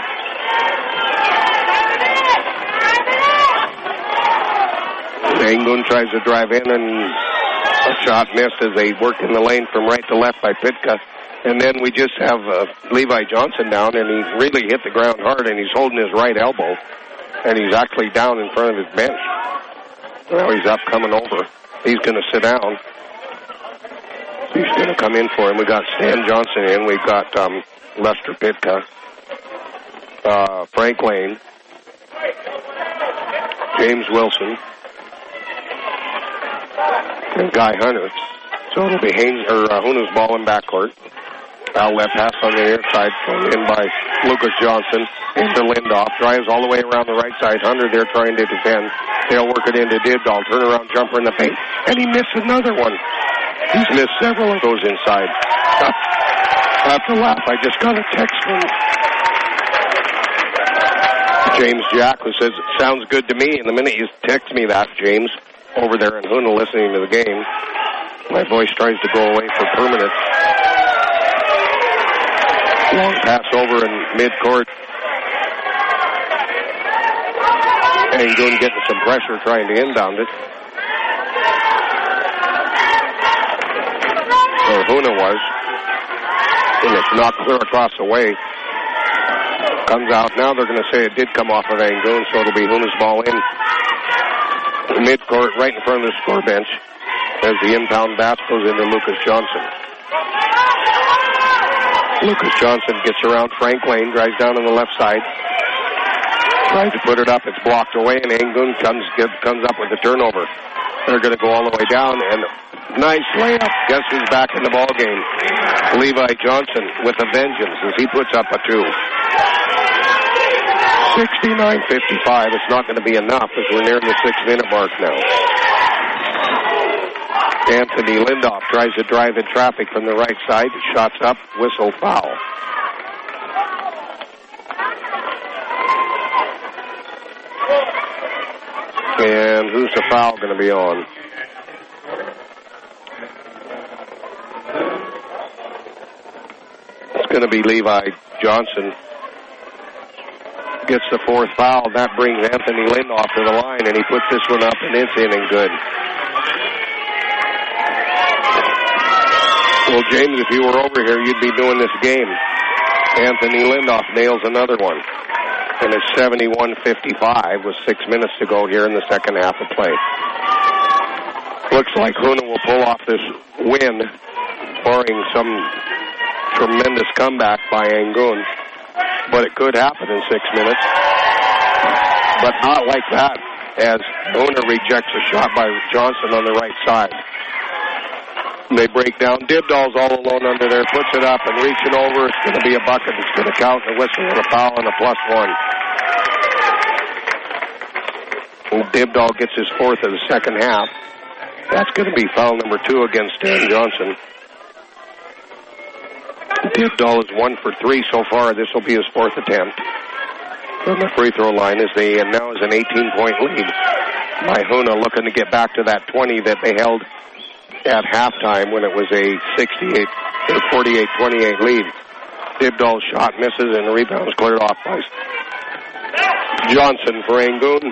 Angoon tries to drive in, and a shot missed as they work in the lane from right to left by Pitka. And then we just have uh, Levi Johnson down, and he really hit the ground hard, and he's holding his right elbow, and he's actually down in front of his bench. Now he's up, coming over. He's going to sit down. He's going to come in for him. We got Stan Johnson in. We've got um, Lester Pitka, uh, Frank Lane, James Wilson, and Guy Hunter. So it'll be Haynes, or uh, Huna's ball in backcourt. Foul left pass on the near side, thrown in by Lucas Johnson into Lindoff. Drives all the way around the right side. Hunter there trying to defend. They'll work it into Dibdall. Turnaround jumper in the paint. And he missed another one. He's missed several of those inside. I have to laugh. I just got a text from James Jack, who says, it sounds good to me. And the minute you text me that, James, over there in Huna listening to the game, my voice tries to go away for permanent. Long pass over in midcourt. Angoon getting some pressure trying to inbound it. Or Huna was. And it's not clear across the way. Comes out. Now they're going to say it did come off of Angoon, so it'll be Huna's ball in. Midcourt, right in front of the score bench, as the inbound pass goes into Lucas Johnson. Lucas Johnson gets around Frank Lane, drives down on the left side, tries to put it up. It's blocked away, and Angoon comes get, comes up with the turnover. They're going to go all the way down, and nice layup. Guess who's back in the ball game? Levi Johnson with a vengeance as he puts up a two. sixty-nine fifty-five. It's not going to be enough as we're nearing the six-minute mark now. Anthony Lindoff tries to drive in traffic from the right side. Shots up, whistle, foul. And who's the foul going to be on? It's going to be Levi Johnson. Gets the fourth foul. That brings Anthony Lindoff to the line, and he puts this one up, and it's in and good. Well, James, if you were over here, you'd be doing this game. Anthony Lindoff nails another one. And it's seventy-one fifty-five with six minutes to go here in the second half of play. Looks like Hoona will pull off this win, barring some tremendous comeback by Angoon. But it could happen in six minutes. But not like that, as Hoona rejects a shot by Johnson on the right side. They break down. Dibdall's all alone under there, puts it up and reaching over. It's going to be a bucket. It's going to count the whistle and a foul and a plus one. And Dibdall gets his fourth of the second half. That's going to be foul number two against Dan Johnson. Dibdall is one for three so far. This will be his fourth attempt from the free throw line as they and now is an eighteen-point lead by Hoona, looking to get back to that twenty that they held at halftime when it was a sixty-eight or forty-eight twenty-eight lead. Dibdall's shot misses and the rebound is cleared off by Johnson for Angoon.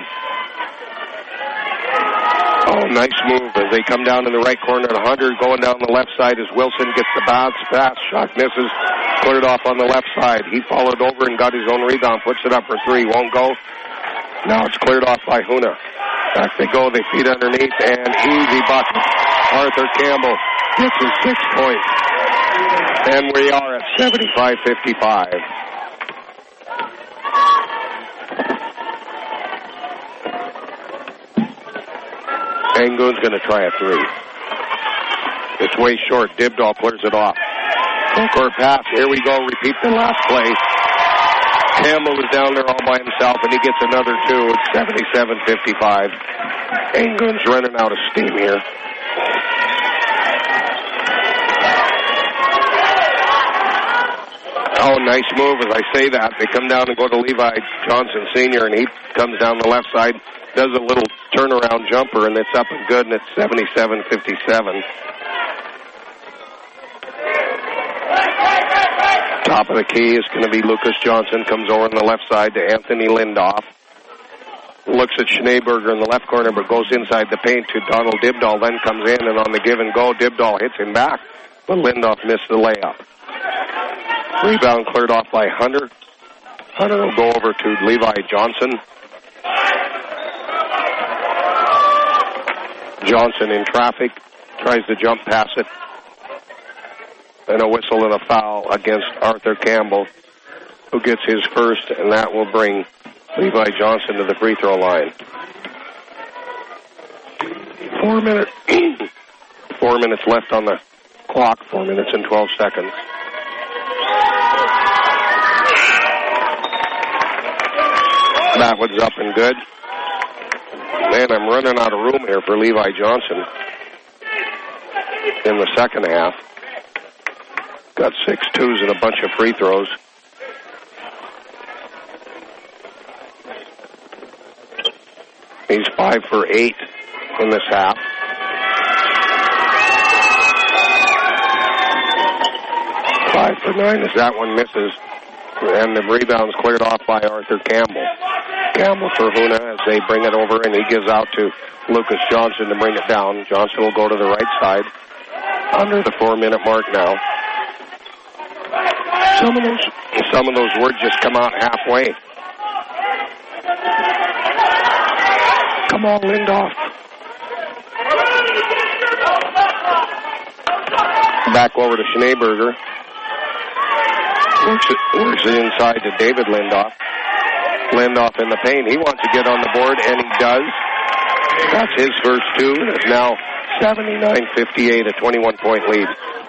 Oh, nice move as they come down in the right corner at one hundred. Going down the left side as Wilson gets the bounce pass. Shot misses. Cleared off on the left side. He followed over and got his own rebound. Puts it up for three. Won't go. Now it's cleared off by Hoona. Back they go. They feed underneath and easy bucket. Arthur Campbell gets his six points. And we are at seventy-five fifty-five. Angoon's going to try a three. It's way short. Dibdall clears it off. Full court pass. Here we go. Repeat the last play. Campbell is down there all by himself, and he gets another two. It's seventy-seven fifty-five. Angoon's running out of steam here. Oh, nice move. As I say that, they come down and go to Levi Johnson Senior, and he comes down the left side, does a little turnaround jumper, and it's up and good, and it's seventy-seven fifty-seven. Top of the key is going to be Lucas Johnson. Comes over on the left side to Anthony Lindoff. Looks at Schneeberger in the left corner, but goes inside the paint to Donald Dibdall. Then comes in, and on the give and go, Dibdall hits him back, but Lindoff missed the layup. Rebound cleared off by Hunter. Hunter will go over to Levi Johnson. Johnson in traffic, tries to jump pass it. And a whistle and a foul against Arthur Campbell, who gets his first, and that will bring Levi Johnson to the free throw line. Four minutes, four minutes left on the clock, four minutes and twelve seconds. That one's up and good. Man, I'm running out of room here for Levi Johnson in the second half. Got six twos and a bunch of free throws. He's five for eight in this half. Five for nine as that one misses. And the rebound's cleared off by Arthur Campbell. Campbell for Hoona as they bring it over, and he gives out to Lucas Johnson to bring it down. Johnson will go to the right side. Under the four-minute mark now. Some of those, some of those words just come out halfway. Come on, Lindoff. Back over to Schneeberger. Works it, works it inside to David Lindoff. Lindoff in the paint. He wants to get on the board, and he does. That's his first two. It's now seventy-nine fifty-eight, a twenty-one point lead.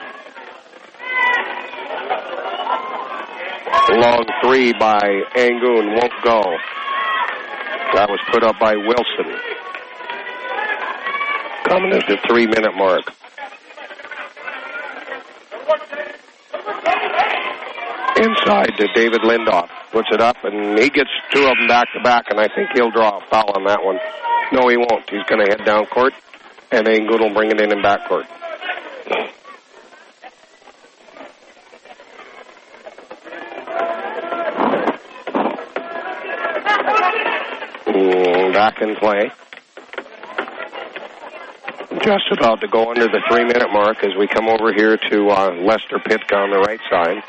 Long three by Angoon won't go. That was put up by Wilson. coming at the three-minute mark. Inside to David Lindoff. Puts it up, and he gets two of them back-to-back, and I think he'll draw a foul on that one. No, he won't. He's going to head down court, and Angoon will bring it in in backcourt. Mm, back in play. Just about to go under the three-minute mark as we come over here to uh, Lester Pitka on the right side.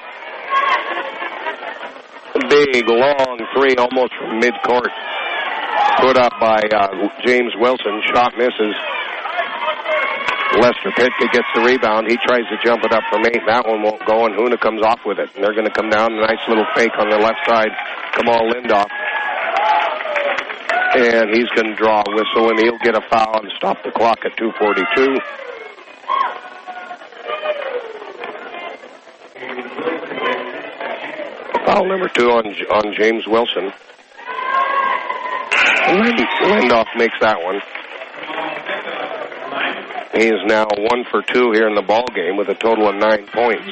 Big, long three almost from midcourt. Put up by uh, James Wilson. Shot misses. Lester Pitka gets the rebound. He tries to jump it up from eight. That one won't go, and Hoona comes off with it. And they're going to come down. A nice little fake on the left side. Kamal Lindoff. And he's going to draw a whistle, and he'll get a foul and stop the clock at two forty-two. Foul number two on on James Wilson. Lindoff makes that one. He is now one for two here in the ball game with a total of nine points.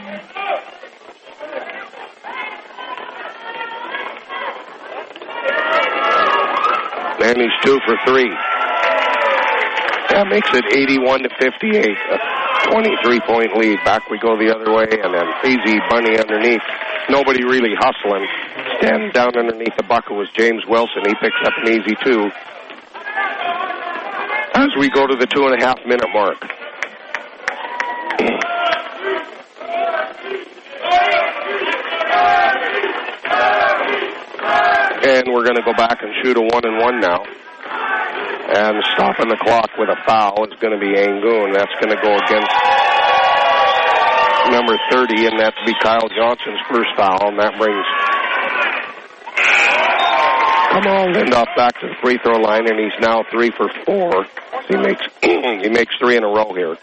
And he's two for three. That makes it eighty-one to fifty-eight. A twenty-three point lead. Back we go the other way, and then easy bunny underneath. Nobody really hustling. Standing down underneath the bucket was James Wilson. He picks up an easy two. As we go to the two and a half minute mark. And we're going to go back and shoot a one and one now. And stopping the clock with a foul is going to be Angoon. That's going to go against number thirty, and that's be Kyle Johnson's first foul, and that brings Kamal Lindoff back to the free throw line, and he's now three for four. He makes he makes three in a row here.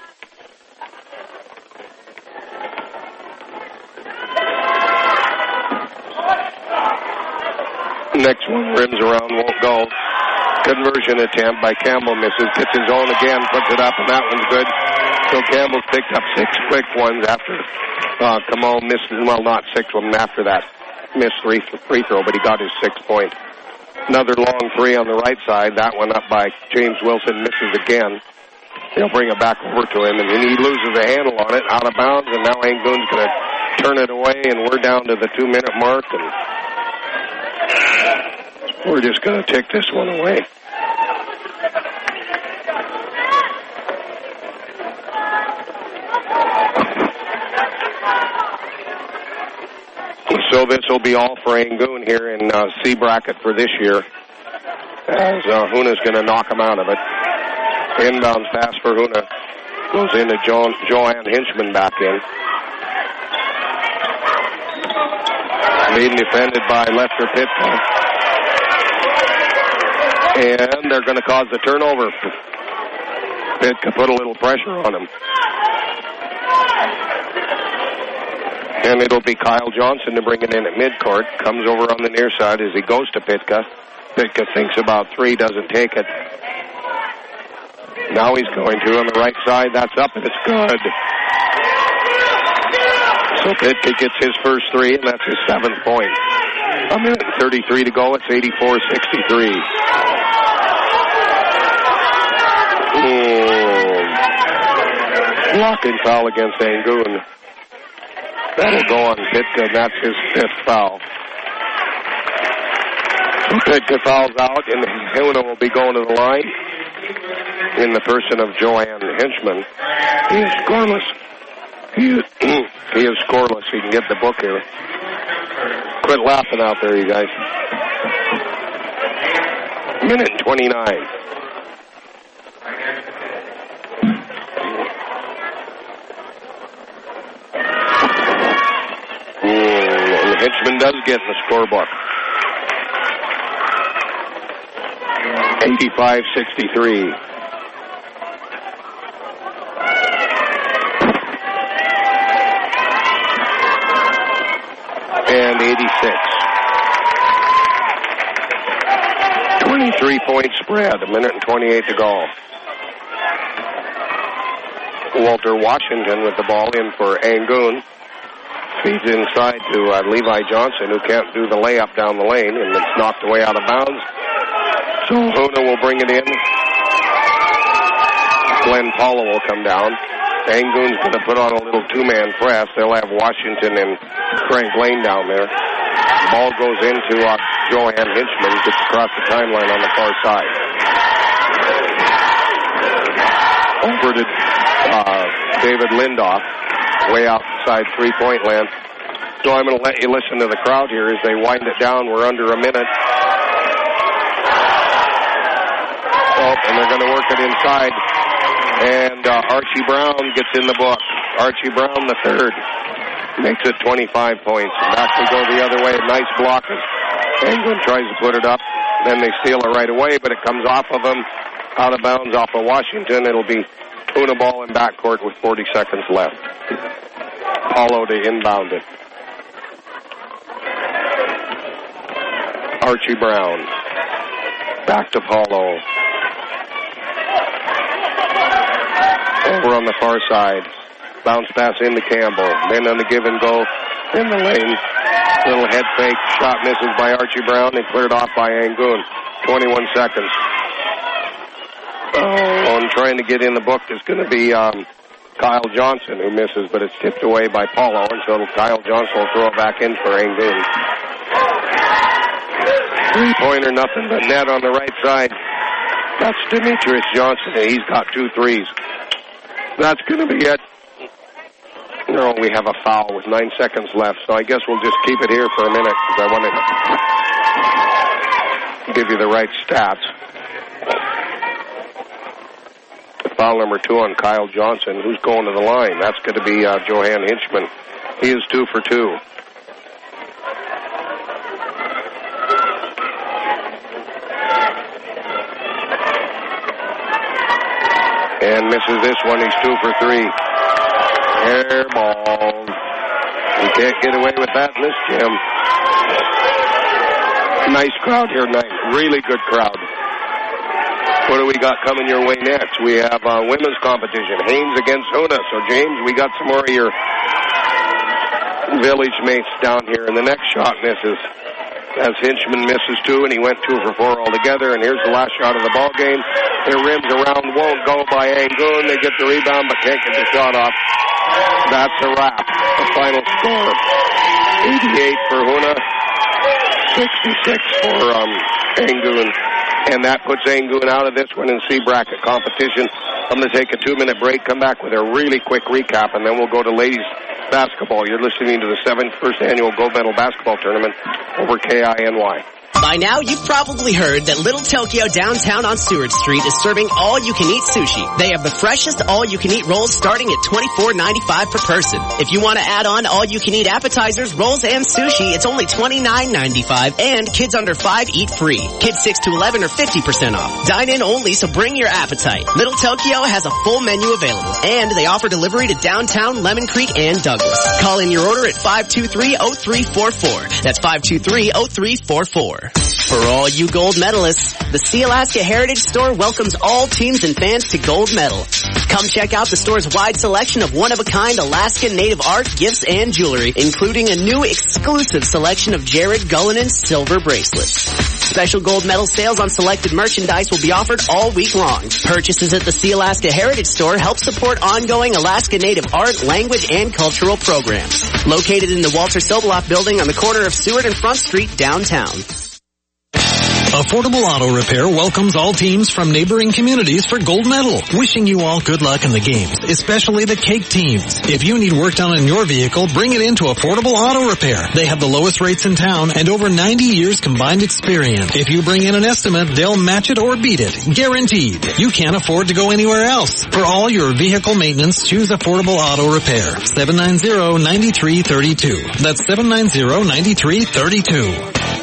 Next one rims around, won't go. Conversion attempt by Campbell misses, gets his own again, puts it up, and that one's good. So Campbell's picked up six quick ones after uh, Kamal missed, well, not six of them after that missed free, free throw, but he got his sixth point. Another long three on the right side, that one up by James Wilson, misses again. They'll bring it back over to him, and then he loses a handle on it, out of bounds, and now Angoon's going to turn it away, and we're down to the two-minute mark, and we're just going to take this one away. So this will be all for Angoon here in uh, C bracket for this year, as uh, Hoona's going to knock him out of it. Inbounds pass for Hoona goes into jo- Joanne Hinchman back in. Being defended by Lester Pitka. And they're going to cause the turnover. Pitka put a little pressure on him. And it'll be Kyle Johnson to bring it in at midcourt. Comes over on the near side as he goes to Pitka. Pitka thinks about three, doesn't take it. Now he's going to on the right side. That's up, and it's good. So Pitka gets his first three, and that's his seventh point. A minute and thirty-three to go. It's eighty-four sixty-three. Oh. Blocking foul against Angoon. That'll go on Pitka, and that's his fifth foul. So Pitka fouls out, and Hoona will be going to the line in the person of Joanne Hinchman. He is scoreless. He is, he is scoreless. He can get the book here. Quit laughing out there, you guys. Minute and twenty-nine. And Hinchman does get in the scorebook. eighty-five sixty-three. And eighty-six. twenty-three point spread, a minute and twenty-eight to go. Walter Washington with the ball in for Angoon. Feeds inside to uh, Levi Johnson, who can't do the layup down the lane, and it's knocked away out of bounds. So Huna will bring it in. Glenn Paulo will come down. Angoon's going to put on a little two-man press. They'll have Washington and Frank Lane down there. Ball goes into uh, Johan Hinchman, gets across the timeline on the far side. Over to uh, David Lindoff, way outside three-point land. So I'm going to let you listen to the crowd here as they wind it down. We're under a minute. Oh, and they're going to work it inside. And uh, Archie Brown gets in the book. Archie Brown, the third, makes it twenty-five points. Back we go the other way. Nice block. England tries to put it up. Then they steal it right away, but it comes off of them, out of bounds off of Washington. It'll be Huna ball in backcourt with forty seconds left. Paulo to inbound it. Archie Brown. Back to Paulo. Over on the far side. Bounce pass into Campbell. Then on the give and go in the lane. Little head fake. Shot misses by Archie Brown and cleared off by Angoon. twenty-one seconds. Oh, and trying to get in the book is going to be um, Kyle Johnson, who misses, but it's tipped away by Paulo, and so Kyle Johnson will throw it back in for Angoon. Three-pointer, nothing but net on the right side. That's Demetrius Johnson, and he's got two threes. That's going to be it. No, we have a foul with nine seconds left, so I guess we'll just keep it here for a minute because I want to give you the right stats. Foul number two on Kyle Johnson. Who's going to the line? That's going to be uh, Johan Hinchman. He is two for two. And misses this one. He's two for three. Air ball. You can't get away with that in this gym. Nice crowd here tonight. Really good crowd. What do we got coming your way next? We have uh, women's competition. Haynes against Huna. So, James, we got some more of your village mates down here. And the next shot misses as Hinchman misses two, and he went two for four altogether. And here's the last shot of the ball game. Their rims around won't go by Angoon. They get the rebound but can't get the shot off. That's a wrap. The final score, eighty-eight for Huna, sixty-six for um, Angoon. And that puts Angoon out of this one in C bracket competition. I'm going to take a two-minute break, come back with a really quick recap, and then we'll go to ladies basketball. You're listening to the seventy-first Annual Gold Medal Basketball Tournament over K I N Y. By now, you've probably heard that Little Tokyo downtown on Seward Street is serving all-you-can-eat sushi. They have the freshest all-you-can-eat rolls starting at twenty-four ninety-five per person. If you want to add on all-you-can-eat appetizers, rolls, and sushi, it's only twenty-nine ninety-five, and kids under five eat free. Kids six to eleven are fifty percent off. Dine in only, so bring your appetite. Little Tokyo has a full menu available, and they offer delivery to downtown, Lemon Creek, and Douglas. Call in your order at five two three, oh three four four. That's five two three, oh three four four. For all you gold medalists, the Sealaska Heritage Store welcomes all teams and fans to Gold Medal. Come check out the store's wide selection of one-of-a-kind Alaskan native art, gifts, and jewelry, including a new exclusive selection of Jared Gullinen's silver bracelets. Special Gold Medal sales on selected merchandise will be offered all week long. Purchases at the Sealaska Heritage Store help support ongoing Alaska Native art, language, and cultural programs. Located in the Walter Soboloff building on the corner of Seward and Front Street downtown. Affordable Auto Repair welcomes all teams from neighboring communities for Gold Medal. Wishing you all good luck in the games, especially the cake teams. If you need work done on your vehicle, bring it into Affordable Auto Repair. They have the lowest rates in town and over ninety years combined experience. If you bring in an estimate, they'll match it or beat it. Guaranteed. You can't afford to go anywhere else. For all your vehicle maintenance, choose Affordable Auto Repair. seven nine zero, nine three three two. That's seven nine zero, nine three three two.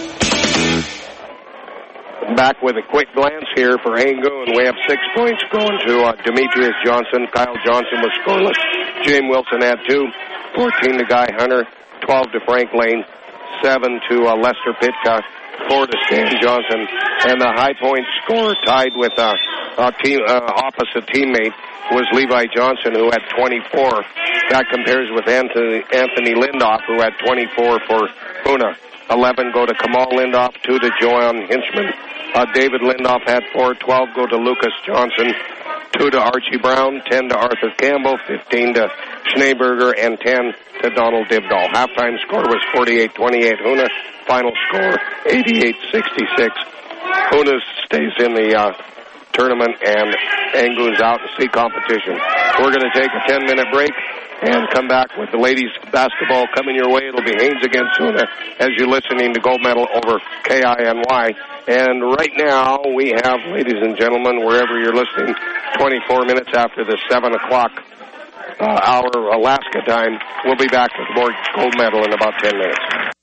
Back with a quick glance here for Angoon. We have six points going to uh, Demetrius Johnson. Kyle Johnson was scoreless. James Wilson had two. fourteen to Guy Hunter. twelve to Frank Lane. seven to uh, Lester Pitka. four to Stan Johnson. And the high point scorer tied with uh, uh, team, uh, opposite teammate was Levi Johnson, who had twenty-four. That compares with Anthony, Anthony Lindoff, who had twenty-four for Hoona. eleven go to Kamal Lindoff, two to Joanne Hinchman. Uh, David Lindoff had four. twelve go to Lucas Johnson, two to Archie Brown, ten to Arthur Campbell, fifteen to Schneeberger, and ten to Donald Dibdahl. Halftime score was forty-eight twenty-eight Hoona. Final score eighty-eight sixty-six. Hoona stays in the uh, tournament, and Angoo's out in C competition. We're going to take a ten-minute break and come back with the ladies basketball coming your way. It'll be Haynes against Hoona as you're listening to Gold Medal over K I N Y. And right now we have, ladies and gentlemen, wherever you're listening, twenty-four minutes after the seven o'clock uh, hour Alaska time. We'll be back with more Gold Medal in about ten minutes.